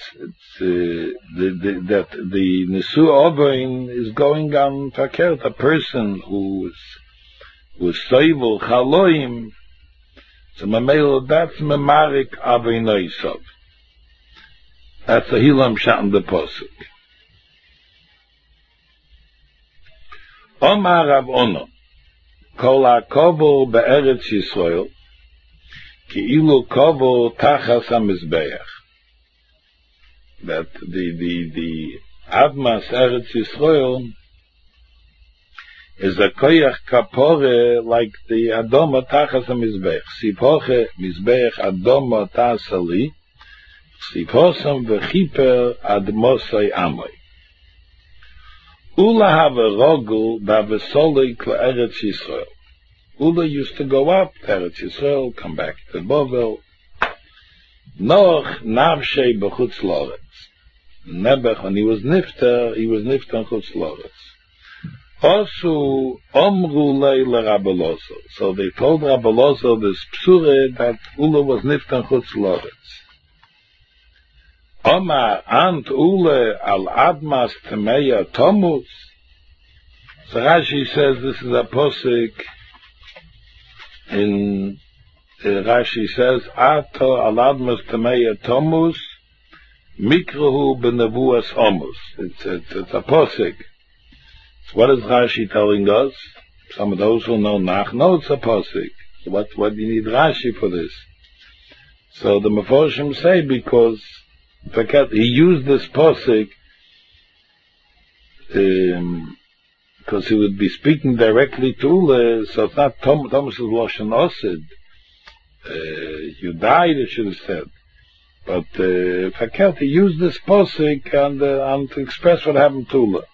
that the Nesu Ovain is going on Fakert, a person who was Soivle Chaloim. So Mamelo, that's Memarik Avinoisov. That's a Hilam Shat the Posuk. Omar Rav Ono, Kol HaKovo be'eretz Yisrael, Ki'ilu Kovo Tachas HaMizbeach. That the Admas Eretz Yisrael is a koyach kapore like the Adoma Tachas HaMizbeach. Sipoche Mizbeach Adoma Tasali, Siposam V'chiper Admosai Amoy. Ula have a rogel ba'vesolik le'eretz Yisrael. Ula used to go up to Eretz Yisrael, come back to Bovel. Noch navshei b'chutz loretz. Nebuch, when he was nifter in chutz loretz. Osu omru lei le'Rabbi. So they told Rabbi Lozo this psure that Ula was nifter in chutz loretz. Omar ant ule al admas temeya tomus. So Rashi says this is a posik in Rashi says ato al admas temeya tomus mikrohu benevuas omus. It's a posik. So what is Rashi telling us? Some of those who know Nach know it's a posik. So what do you need Rashi for this? So the Meforshim say because he used this posik because he would be speaking directly to Ule, so it's not Thomas's Lashon Osid. You died, it should have said. But he used this posik and to express what happened to Ule.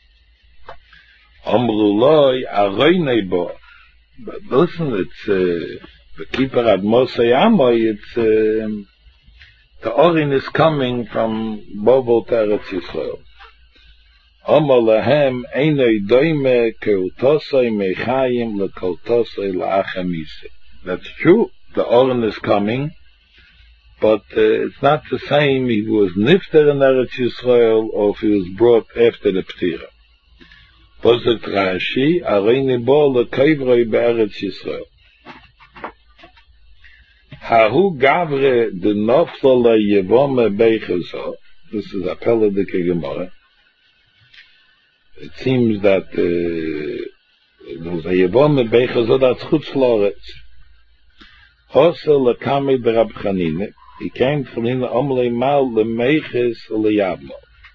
Omruloi Aroinei Bo. But listen, it's the keeper at Mosei Amoy, it's the Orin is coming from Bovel to Eretz Yisrael. Amar lahem einay doime keutosay mechayim lekeutosay la'achamise. That's true. The Oren is coming, but it's not the same if he was nifter in Eretz Yisrael or if he was brought after the Ptira. Posek Rashi, areini bo lekevroi be'Eretz Yisrael. Hahu gavre de nofla leyevome beichezo. This is Apella de Gemara. It seems that there was a yevome beichezo that's chutz loretz. Hosel lekame berab Chanine. He came from in the omle mal lemeiches leyavmo.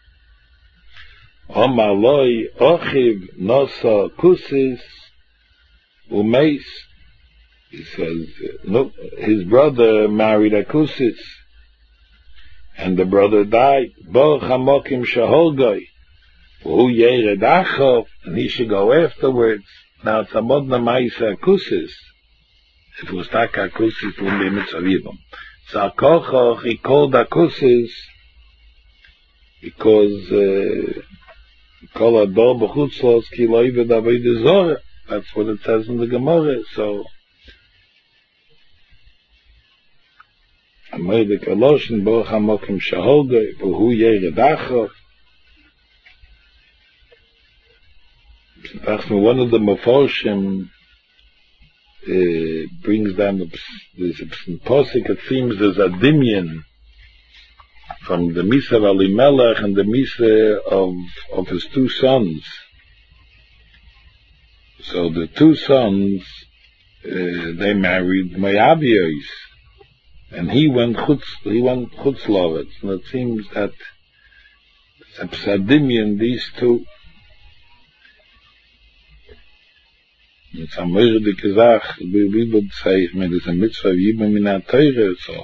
Omaloi ochiv nosa kusis umeis. He says, no, his brother married a kusis, and the brother died. Bo chamokim shaholgoi, who yered achov, and he should go afterwards. Now it's a modna ma'isa kusis. If it was taka kusis, it wouldn't be mitzvah yibam. So Kochoch, he called a kusis because he called a dor b'chutzlos ki lo yived avodah zorah. That's what it says in the Gemara. So Amoyde Kaloshin bo chamokim shaholgoi v'hu yered achov. One of the Meforshim brings down this posik. It seems there's a dimyan from the Misa of Elimelech and the Misa of his two sons. So the two sons, they married Moabites, and he went chutzlaretz. And it seems that it's a dimyan, these two. It's a mördige Sache, we would say, I mean, there's a mitzvah of Yibam in a Teire, so.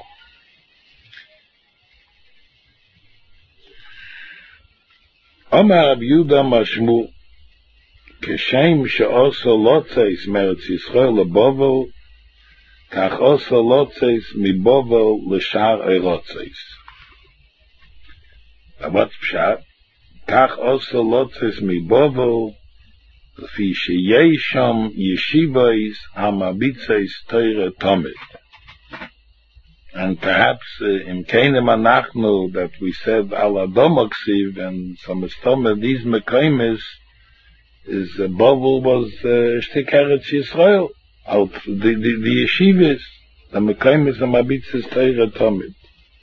Omar Rab Yehuda Mashmu, Keshem she'oso lotzeis meretz Yisrael leBovel, kach oso lotzeis miBovel l'shar eirotzeis. What's pshat? Kach oso lotzeis miBovel, Fi sheyesham yeshivos hamabitzes Torah Tomid. And perhaps in Keinem Anachnu that we said al Adomaksiv and some Tomid, these Mekaimis is Bovel was Shtik Eretz Yisrael out the yeshivos, the Mekaimis hamabitzes Torah Tomid.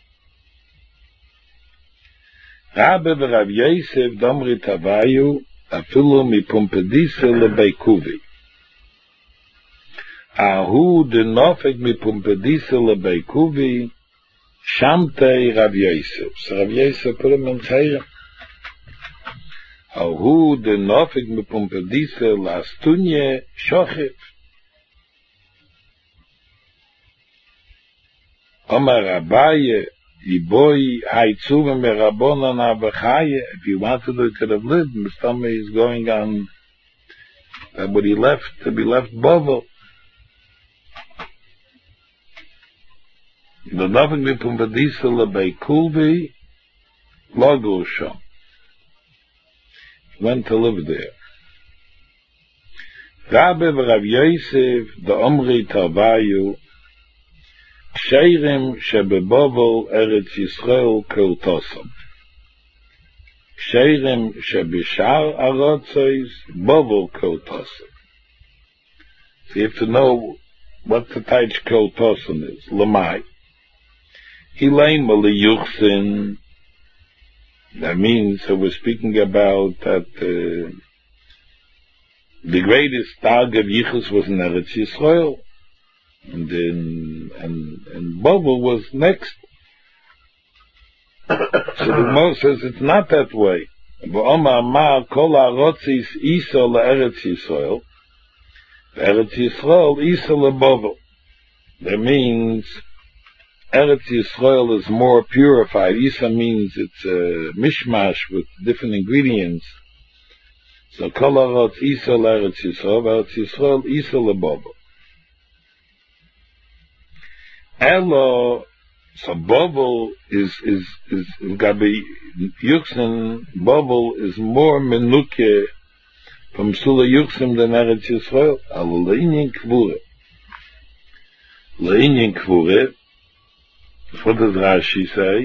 Rabbi v'Rav Yosef Domri Tavayu Afilu mi pumpedise lebeikuvi. Ahu de nofek mi pumpedise lebeikuvi, shamtei Rav Yosef. So Rav Yosef put him in Chayim. Ahu de nofek mi pumpedise lastunye shochif. Omar Abaye, Iboi Haitzuva Merabona Navachaye. If you wanted to, could have lived. Mustama is going on. But he left to be left Bovel. The nothing be Pumbadisa Lebei Kulvi Logosha. Went to live there. Rabbi Rav Yosef the Omri Tavayu. Ksherim shebebovel Eretz Yisrael keutosam. Ksherim shebishar arotzeis bovel keutosam. So you have to know what the taich keutosam is. Lamai. Hilein mali yuchsin. That means that we're speaking about that the greatest tag of Yichus was in Eretz Yisrael. And then Bovel was next. So the Gemara says it's not that way. V'omar ma kol ha'rotzis isa le'eretz Yisrael, Eretz Yisrael isa leBovel. That means Eretz Yisrael is more purified. Isa means it's a mishmash with different ingredients. So kol ha'rotz isa le'eretz Yisrael, Eretz Yisrael isa leBovel. Elo So Bovel is Gabi Yuchsin, Bovel is more menuke from Sula Yuchsim than Eretz Yisrael. Alo Le'inyin Kvure. Le'inyin Kvure, what does Rashi say?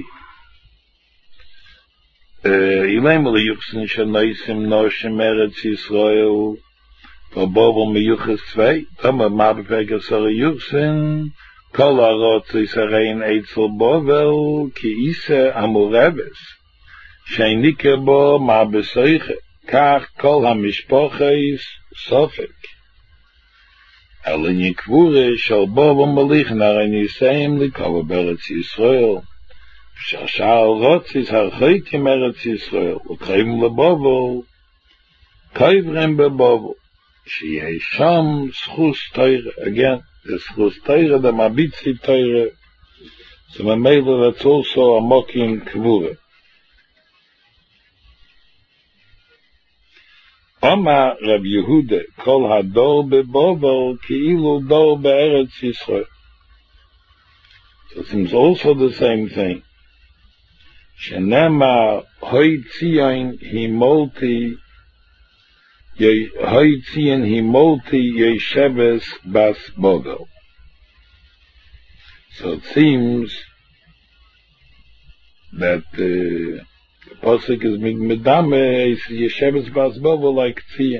Ilaim Le Yuchsin Shanaisim Noshim Eretz Yisrael for Bovel Meyuchas Tzvei. Tama Mabefega Sara Yuchsin Kol Arot Yisarein Eitzel Bovel Ki Ise Amureves Sheinike Bo Mabesoiche Kach Kol HaMishpoches Sofek Elin Yikvure Shal Bovel Malichen Arein Yiseim Likova Beretz Yisrael Shashal Rotzis Harchaikim Eretz Yisrael Ukreim LeBovel Kaivrem BeBovel Shiyei Sham Schus Teire again. The Schus Teire, the Mabitzi Teire. So Mamela, that's also a mocking Kvure. Oma Rab Yehuda, Kol HaDor BeBovel, Ki'ilu Dor BeEretz Yisrael. So it seems also the same thing. Shenema Hoi Tzion Himolti Hoi Tzion Himolti Yesheves Bas Bovel. So it seems that the Pasuk is Medame is Yesheves Bas Bovel like Tzion.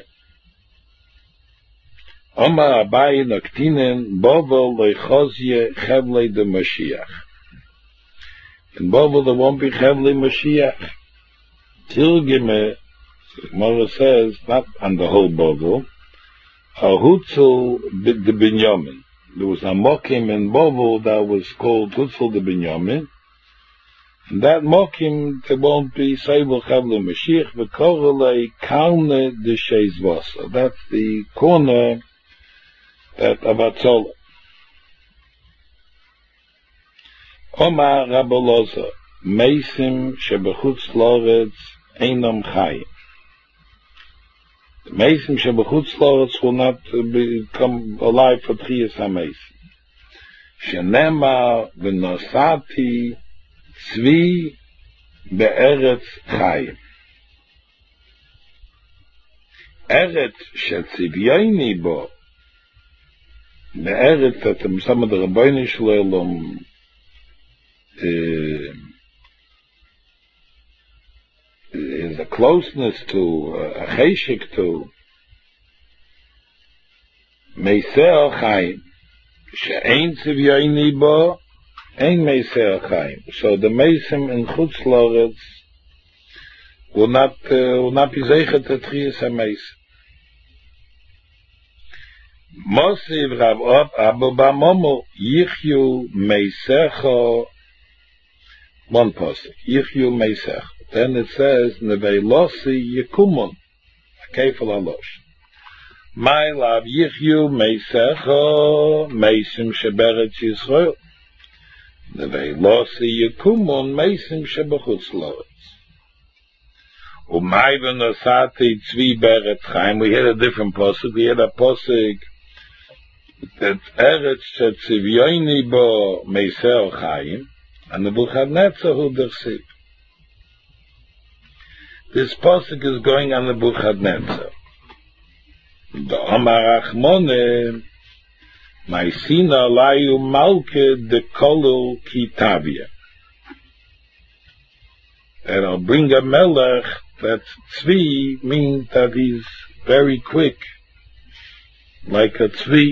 Oma Abai Naktinen Bovel Lechozye Chevle de Mashiach. In Bovel there won't be Chevle Mashiach. Tilgime, Mora says, not on the whole Bovel, Hutzel de Binyamin. There was a Mokim in Bovel that was called Hutzel de Binyamin. And that Mokim, there won't be Seibel Chevle Mashiach, V'korele Kalne de Sheis Vasa. That's the corner that Avatzola. Omar Raboloza, Meisim Shebechutz Loretz Einom Chayim. The Meisim Shebechutz Loretz will not become alive for Tchias HaMeisim. Shenema V'nosati Tzvi Be'eretz Chayim. Eretz Shetzivyoini Bo Be'eretz that some of the Rabbeinu Shalom is a closeness to, a cheshik to Meisei Chaim. She'ein tzivyoini bo, ein Meisei Chaim. So the Meisim in Chutz Loretz will not be zeichet to Tchias HaMeisim. Mosiv Rav Abu Bamomo Yichyu Meisecho. One pasuk, Yichyu Meisech. Then it says, Neveilosi Yekumun, Kefal Alosh. My love, Yichyu Meisecho, Meisim Sheberetz Yisrael. Neveilosi Yekumun, Meisim Shebechutz Loretz. Umay v'nosati tzvi be'eretz Chaim. We had a different pasuk. We had a pasuk that Eretz shetzivyoini bo Meisei Chaim. And the Nebuchadnezzar who dersiv. This pasuk is going on the Nebuchadnezzar. The Amar Achmone, Maisina layu malke de kolu kitavia. And I'll bring a melech that tzvi means that he's very quick, like a tzvi.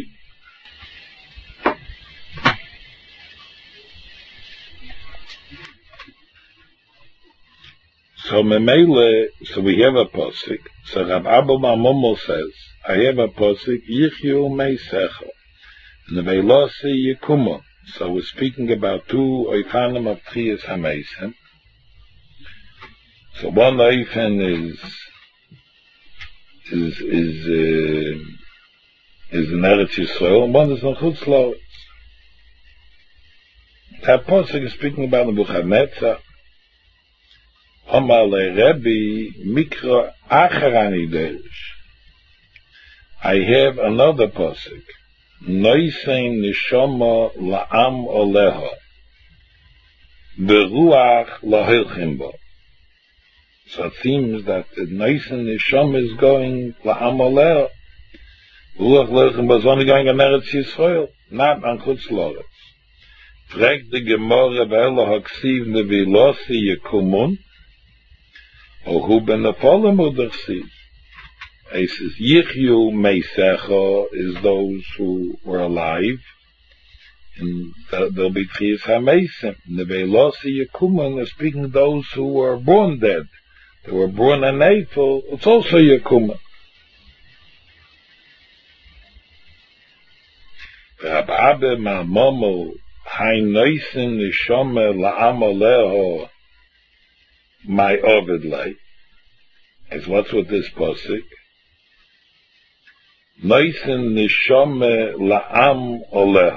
So Memele, so we have a posik. So Rav Abba Mamomo says, I have a posik, Yichyu Meisecha, and the Veilosi Yekumo. So we're speaking about two oifanim of Tchias HaMeisim. So one oifan is in Eretz Yisrael, and one is in Chutz Loretz. That posik is speaking about Nebuchadnezzar. Omale Rebbe Mikra Acharani Derish. I have another pasuk. Noisein Neshama La'am Oleha. Beruach lahilchim bo. So it seems that the Neisen Nisham is going la'am oleh. Beruach lahilchim bo is only going on Eretz Yisrael, not on Chutz La'aretz. Fragt die Gemorre ve'elo haksiv nevilosi yekumun, o hu ben nefolem udersiv. He says, Yichyu Meisecha is those who were alive, and there'll be Tchias HaMeisim. Nevelosi Yekuman is speaking of those who were born dead. They were born in Eiffel, it's also Yekuman. Rab Abba Ma'amomo Hainoisin Nishome La'am Oleho My Ovidlei. Is what's with this posik? Noisin Nishome La'am Oleho.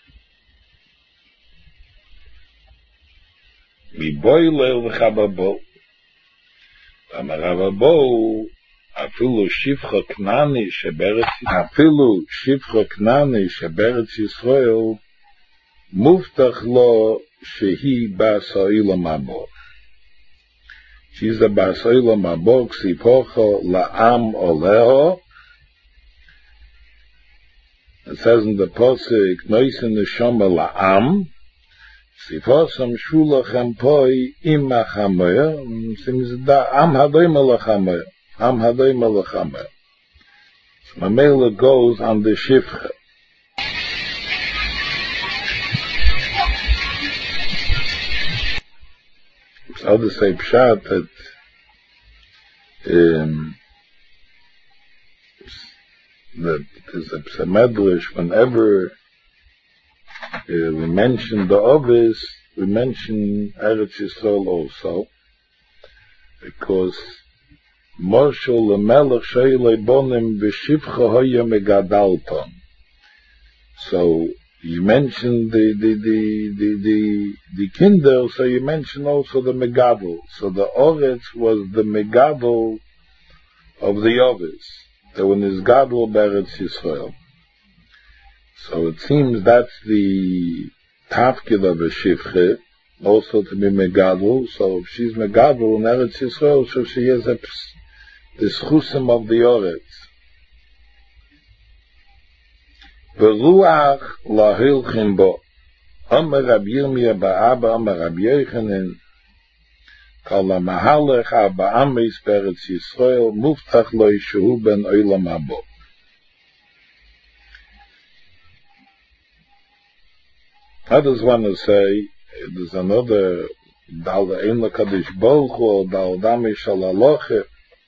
Miboyle L'chababo. Amarababo Afilu Shivcha Knani Sheberetz Yisrael Muftach Lo Shehi Ba'Sa'ila Mabo. She's the Ba'Sa'ila Mabo Ksipocho La'am Oleho. It says in the posuk, Noisin Neshama La'am, Sifosam Shulachem Poi Imachamoyer, seems that Am Hadoim Alachamoyer, Am Hadoim Alachamoyer. So Mamela goes on the Shifcha. So to say Pshat that there's a medrash whenever we mention the Ovis, we mention Eretz Yisrael also, because Moshe lemelech sheilei bonim v'shivcha hoya megadalton. So you mention the kinder, so you mention also the megadol. So the Oretz was the megadol of the Ovis. That when is Gadol Beretz Yisrael. So it seems that's the tafkid of a shivche, also to be Megadol. So if she's Megadol in Eretz Yisrael, so she has the schusim of the Oretz. Beruach lahilchim bo. Amar Rabbi Yirmiyah ba'aba, Amar Rabbi Yochanan, Kol ha'mahalech ha'ba'amis beretz Yisrael muftach lo yishu ben olam habo. I just want to say, there's another Dal Ein LaKadosh Baruch Hu, or Dal Dami Shal Aloche.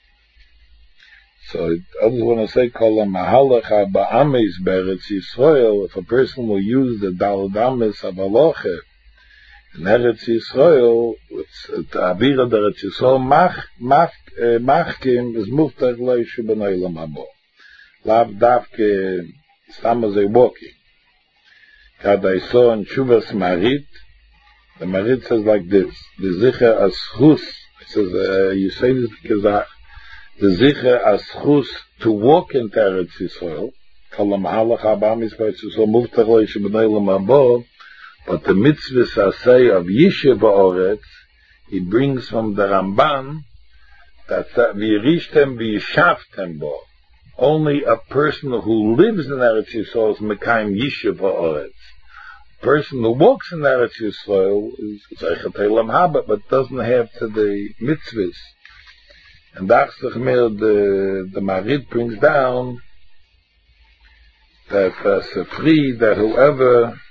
So I just want to say, Kol ha'mahalech ha'ba'amis beretz Yisrael, if a person will use the Dal Damis of Aloche, in Eretz Yisrael, it's Abira Eretz Yisrael, Machkim is Muftach Lo Yishu Ben Olam Habo. Lav Davke, Stam as a walking. Kad I saw in Shuvas Marit, the Marit says like this, the Zicher Aschus, it says, you say this because the Zicher Aschus to walk in Eretz Yisrael, Kol ha'mahalech ha'ba'amis beretz Yisrael, Muftach Lo Yishu Ben Olam Habo. But the mitzvah say of Yishuv Ha'oretz, he brings from the Ramban that v'yirishtem v'yishavtem bo. Only a person who lives in Eretz Yisrael is mekayim Yishuv Ha'oretz. A person who walks in Eretz Yisrael is Zeichet Olam Haba, but doesn't have to the mitzvahs. And the Marit brings down that Sefri, that whoever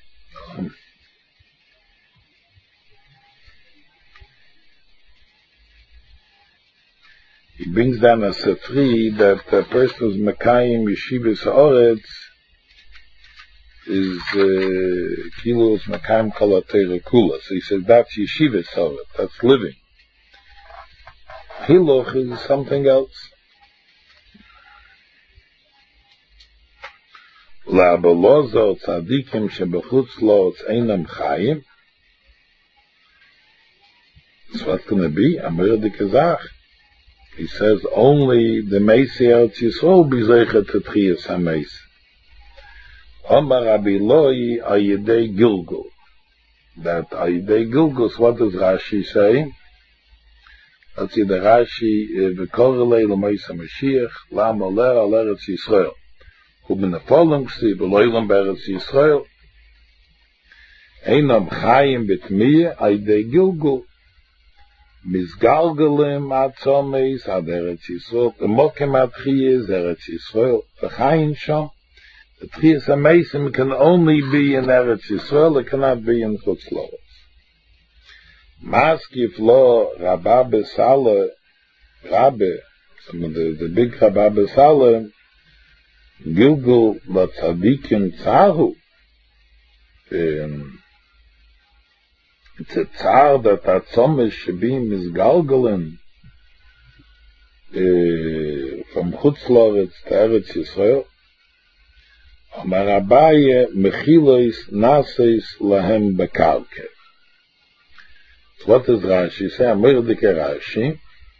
he brings down a Sefri that the person who's Mekayim Yeshivas Ha'oretz is Kilos Mekayim Kol HaTorah Kula. So he says that's Yeshivas Ha'oretz, that's living. Hiloch is something else. La'abolozo tzadikim shebechutz lo einam chayim. So what's going to be? Amir de Kazach. He says only the Meisi Eretz Yisrael be zeichet to Tchias HaMeis. Omar Rabbi Loi ayidei Gilgul. that they Gilgus, what does Rashi say? Let's see the Rashi, V'korelei l'moisa Mashiach, lam oler al Eretz Yisrael. Hu ben Afolungsi, b'loilam b'Eretz Yisrael. Einam chayim b'tmiyah, aydei Gilgul. Mizgalgalim atzomeis ad Eretz Yisrael. Emokim atchiyez Eretz Yisrael. V'chayin shom. The Tchiyas HaMeisim can only be in Eretz Yisrael, it cannot be in Chutz La'aretz. Maskif lo Rabba Besala, Rabbe, some of the big Rabba Besala, Gilgul la Tzadikim Tzahu. It's a tzar that Atzomis should be Mizgalgalin from Chutz La'aretz to Eretz Yisrael. Amar Abaye mechilos naseis lahem bekalke. So what does Rashi say? Amirdik Rashi.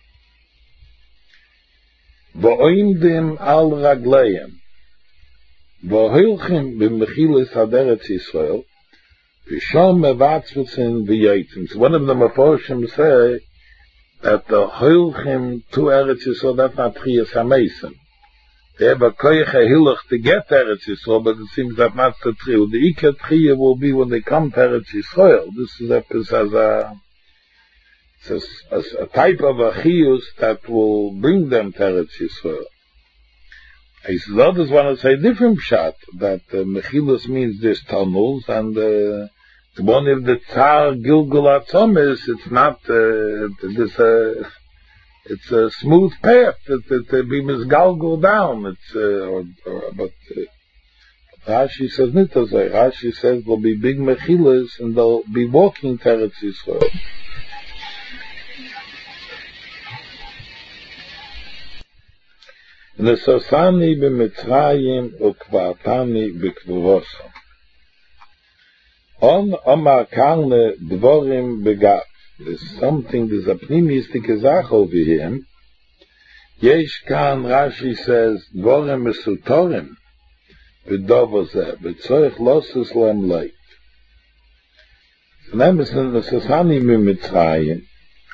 V'oimdim al ragleim. V'hoilchim b'mechilos ad-Eretz Yisrael. V'shom mevatzvutzin v'yoitim. So one of the Meforshim say that the hoilchim to Eretz Yisrael, that's not Tchiyas HaMeisim. They have a koyach hilach to get Eretz Yisrael, but it seems that not the true. The Iker Tchiyah will be when they come to Eretz Yisrael. This is a type of a chiyus that will bring them to Eretz Yisrael. I said, others want to say different pshat, that mechilus means there's tunnels, and the one of the Tzar Gilgul Atzomis, it's not, it's a smooth path that the beam is galgal down. It's but Rashi says nitazay. Rashi says there'll be big mechilas and they'll be walking to Eretz Yisrael. Nesasani b'Mitzrayim ukvartani b'kvurosa. On Omar Karne dvorim begat. There's a pnimistic zach over here. Yesh kan, Rashi says, dvorim mesutorim, v'dovozeh, v'tzoich losus lem leit. So now, the Sasani Mitzrayim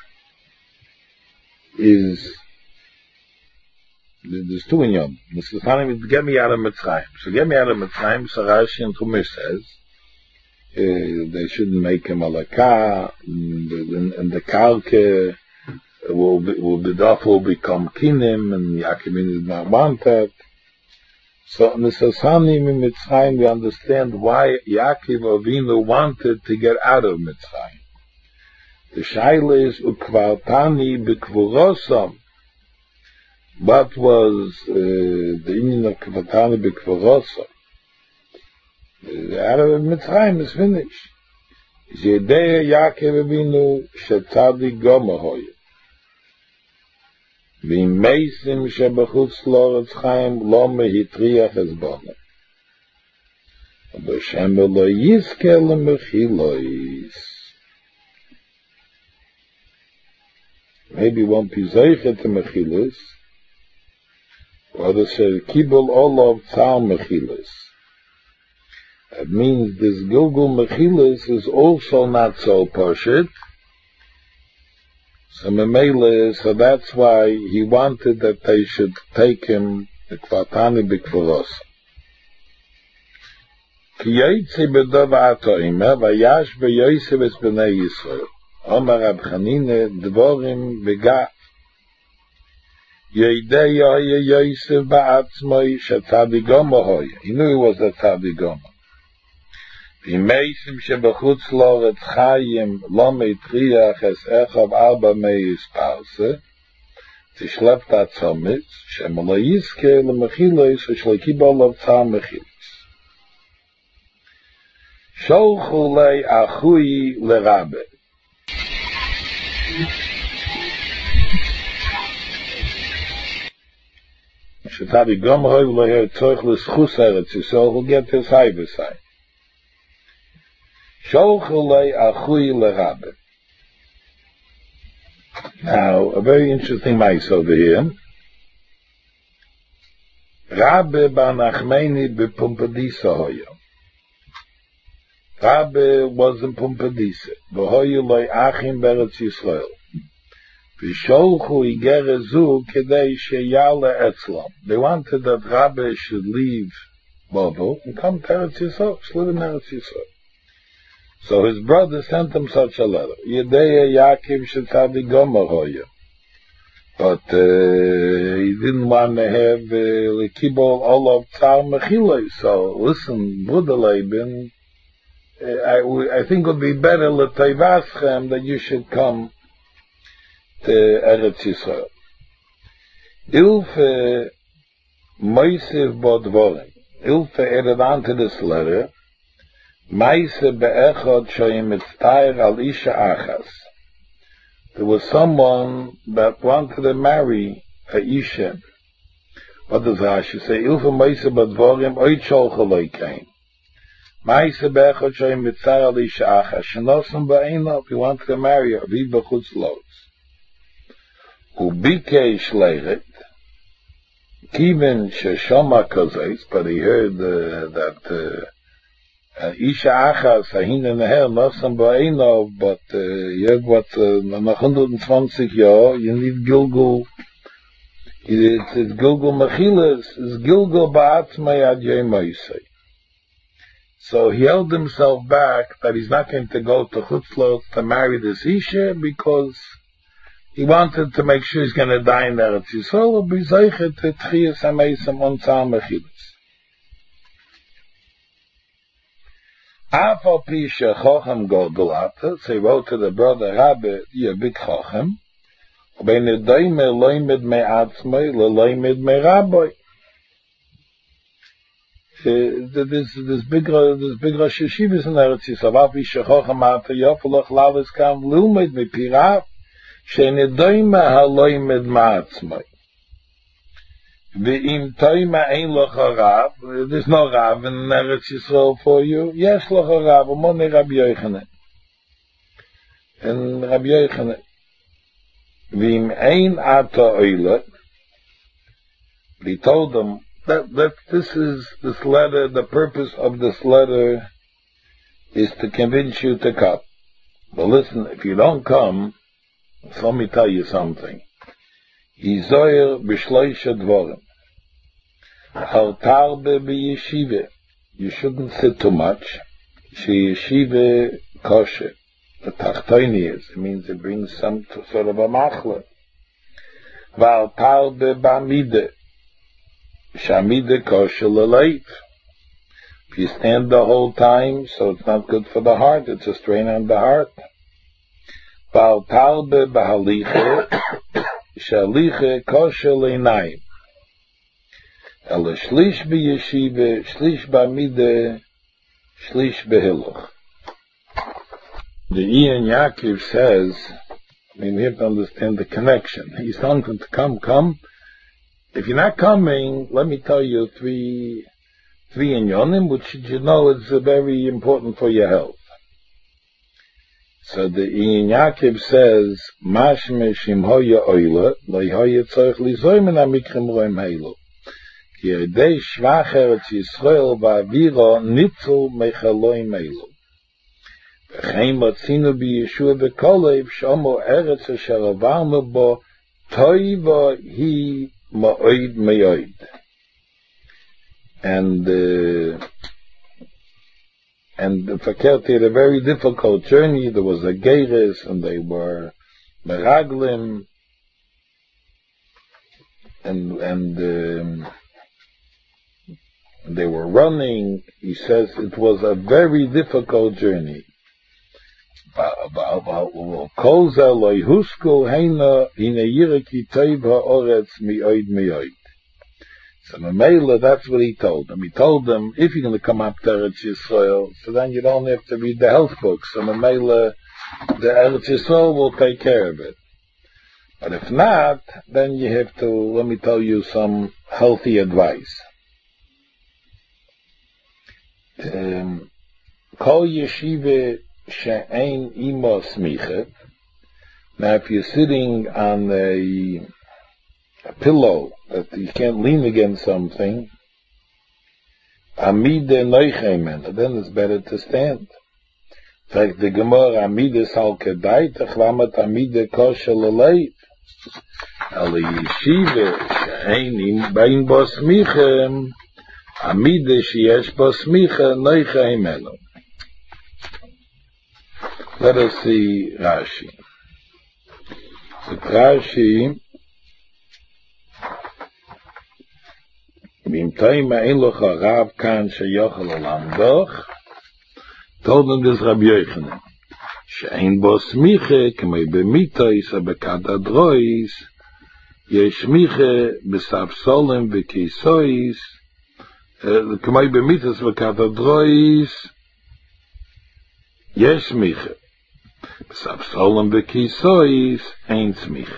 is, there's two in Yom. The Sasani, get me out of Mitzrayim. So get me out of Mitzrayim, so Rashi and Chumash says, they shouldn't make him a lakah, and the kalke will become kinim, and Yaakov did not want that. So in the Sasani Mitzrayim, we understand why Yaakov Avinu wanted to get out of Mitzrayim. The shaila is ukvartani b'kvurosam. What was the union of kvartani b'kvurosam? Out of Mitzrayim is finished. Zedei Yaakov Avinu shetzadi gomer hoye. V'imeisim shebechutz la'aretz chaim lo mehitriach ezbonim. V'shem lo yizke lemechilos. Maybe won't be zeichet to mechilos, or the say kibul olav tzal mechilos. That means this Gilgul Mechilas is also not so pashut. So that's why he wanted that they should take him the Kvartani B'Kvaros. Ki yoytzi b'dov atoime, vayash b'yoysev es b'nei Yisrael. Omar Rab Chanine, dvorim v'gat. Yoydei yoye yoysev ba'atzmoi, shetzadigomo hoye. He knew he was a tzadigomo. V'imeisim shebechutz la'aretz chayim lo meitriach es echav arba meis parse, tishlept atzomitz, shem lo yizke lemechilos, v'shlekibo lo tzar mechilos. Sholchu lei achui lerabbe. Shetadi gom hoi v'lo tzorich l'schus eretz Yisrael, who'll get his high beside. Now, a very interesting mice over here. Rabbe bar Nachmeni b'Pumpadisa hoyo. Rabbi was in Pumbedisa. V'hoyu loy achim beretz Yisrael. V'sholchu igere zu kedei sheyale etzlam. They wanted that Rabbi should leave Babel and come to Eretz Yisrael, live in Eretz Yisrael. So his brother sent him such a letter. Yedeya Yaakov Shetzadik Gomer hoya. But he didn't want to have Lekibol Olav Tzar Mechilei. So listen, Bruder Laban, I think it would be better L'Teivaschem that you should come to Eretz Yisrael. Ilfe Moisiv Bodvorim. Ilfe added on to this letter, Maise be'echad shoyim mitztayr al isha achas. There was someone that wanted to marry a isha. What does Rashi say? Ilfe Maise Bodvorim oit sholcha loikein. Maise be'echad shoyim mitztayr al isha achas. Shenosim ba'einov, he wanted to marry her. Viv b'chutz lots. Ubikei shleiret. Kivin sheshama kazais, but he heard that Isha Achas, Ahin and Her, Nosam Ba'inov, but nach 120 Jahr, you need Gilgul. It's Gilgul Mechilas, it's Gilgul Ba'atzmai Ad Yemaisei. So he held himself back that he's not going to go to Chutzlot to marry this Isha because he wanted to make sure he's going to die in Eretz Yisrael, or be zeichet to Tchias HaMeisam on Tzar Mechilas. Afal Pisha Chochem Golgolata, so he wrote to the brother Rabbi, you're a big Chochem, Ben Edoime Loimed Me'atzmai, Loimed Me'Rabbai. This big Rosh Yeshivas in Eretz Yisrael, Afal Pisha Chochem Ata Yofelach Lavis Kam Lilmed Me'Pirav, Shenedoime haloimed ma'atzmai. Ve'im toime ein locha Rav. There's no Rav in Eretz Yisrael for you. Yes, locha Rav. Amone Rabbi Yochanan. And Rabbi Yochanan. Ve'im ein ata oile. He told them that this letter, the purpose of this letter is to convince you to come. But listen, if you don't come, so let me tell you something. Yizoyer b'shloisha dvorim. Al tarbe b'yeshiva. You shouldn't sit too much. She yeshiva kosher. The tachtoini is. It means it brings some sort of a machla. Val tarbe b'amide. Shamide kosher l'leif. If you stand the whole time, so it's not good for the heart. It's a strain on the heart. Val talbe b'haliche, shaliche kosher leinayim. Ele shlish b'yeshiva, shlish b'amide, shlish b'hiluch. The Ian Yaakov says, we have to understand the connection. He's telling them to come. If you're not coming, let me tell you three inyonim, which you know is very important for your health. So the Ian Yaakov says, Mashme shim hoya oila, lo hoya tzorich lizoy min amikrim roim heilu. Ki yedei shvach Eretz Yisrael va'aviro nitzel mechaloim heilu. V'chein motzinu b'Yeshua b'kolev shomo Eretz asher avarnu bo toiva hi ma'oid me'oid. And the Fakirti had a very difficult journey. There was a Geiris, and they were Meraglim, and they were running. He says it was a very difficult journey. Kolza loihusku heina hine yireki toiv ha'oretz mi'oid mi'oid. So Mamela, that's what he told them. He told them, if you're going to come up to Eretz Yisrael, so then you don't have to read the health books. So Mamela, the Eretz Yisrael will take care of it. But if not, then you have to, let me tell you some healthy advice. Kol yeshiva she'ein imo smicha. Now if you're sitting on a pillow that you can't lean against something, amide noichemen, then it's better to stand. Sagt die Gemara, Amide sal kedait, achlamat Amide kosher leleib. Ale yeshive, she'ein bain bo smichem, Amide sheyesh bo smicha, noicha imenu. Let us see Rashi. So Rashi, Bimtay ma'in locha Rav kan sheyochel olamdoch, told him this Rabbi Yochanan. She'ein bo smicha, k'may b'mitois, abekad adrois, yesh smicha, b'savsolem v'kisois, k'may b'mitos v'kad adrois, yesh smicha. B'savsolem v'kisois, ein smicha.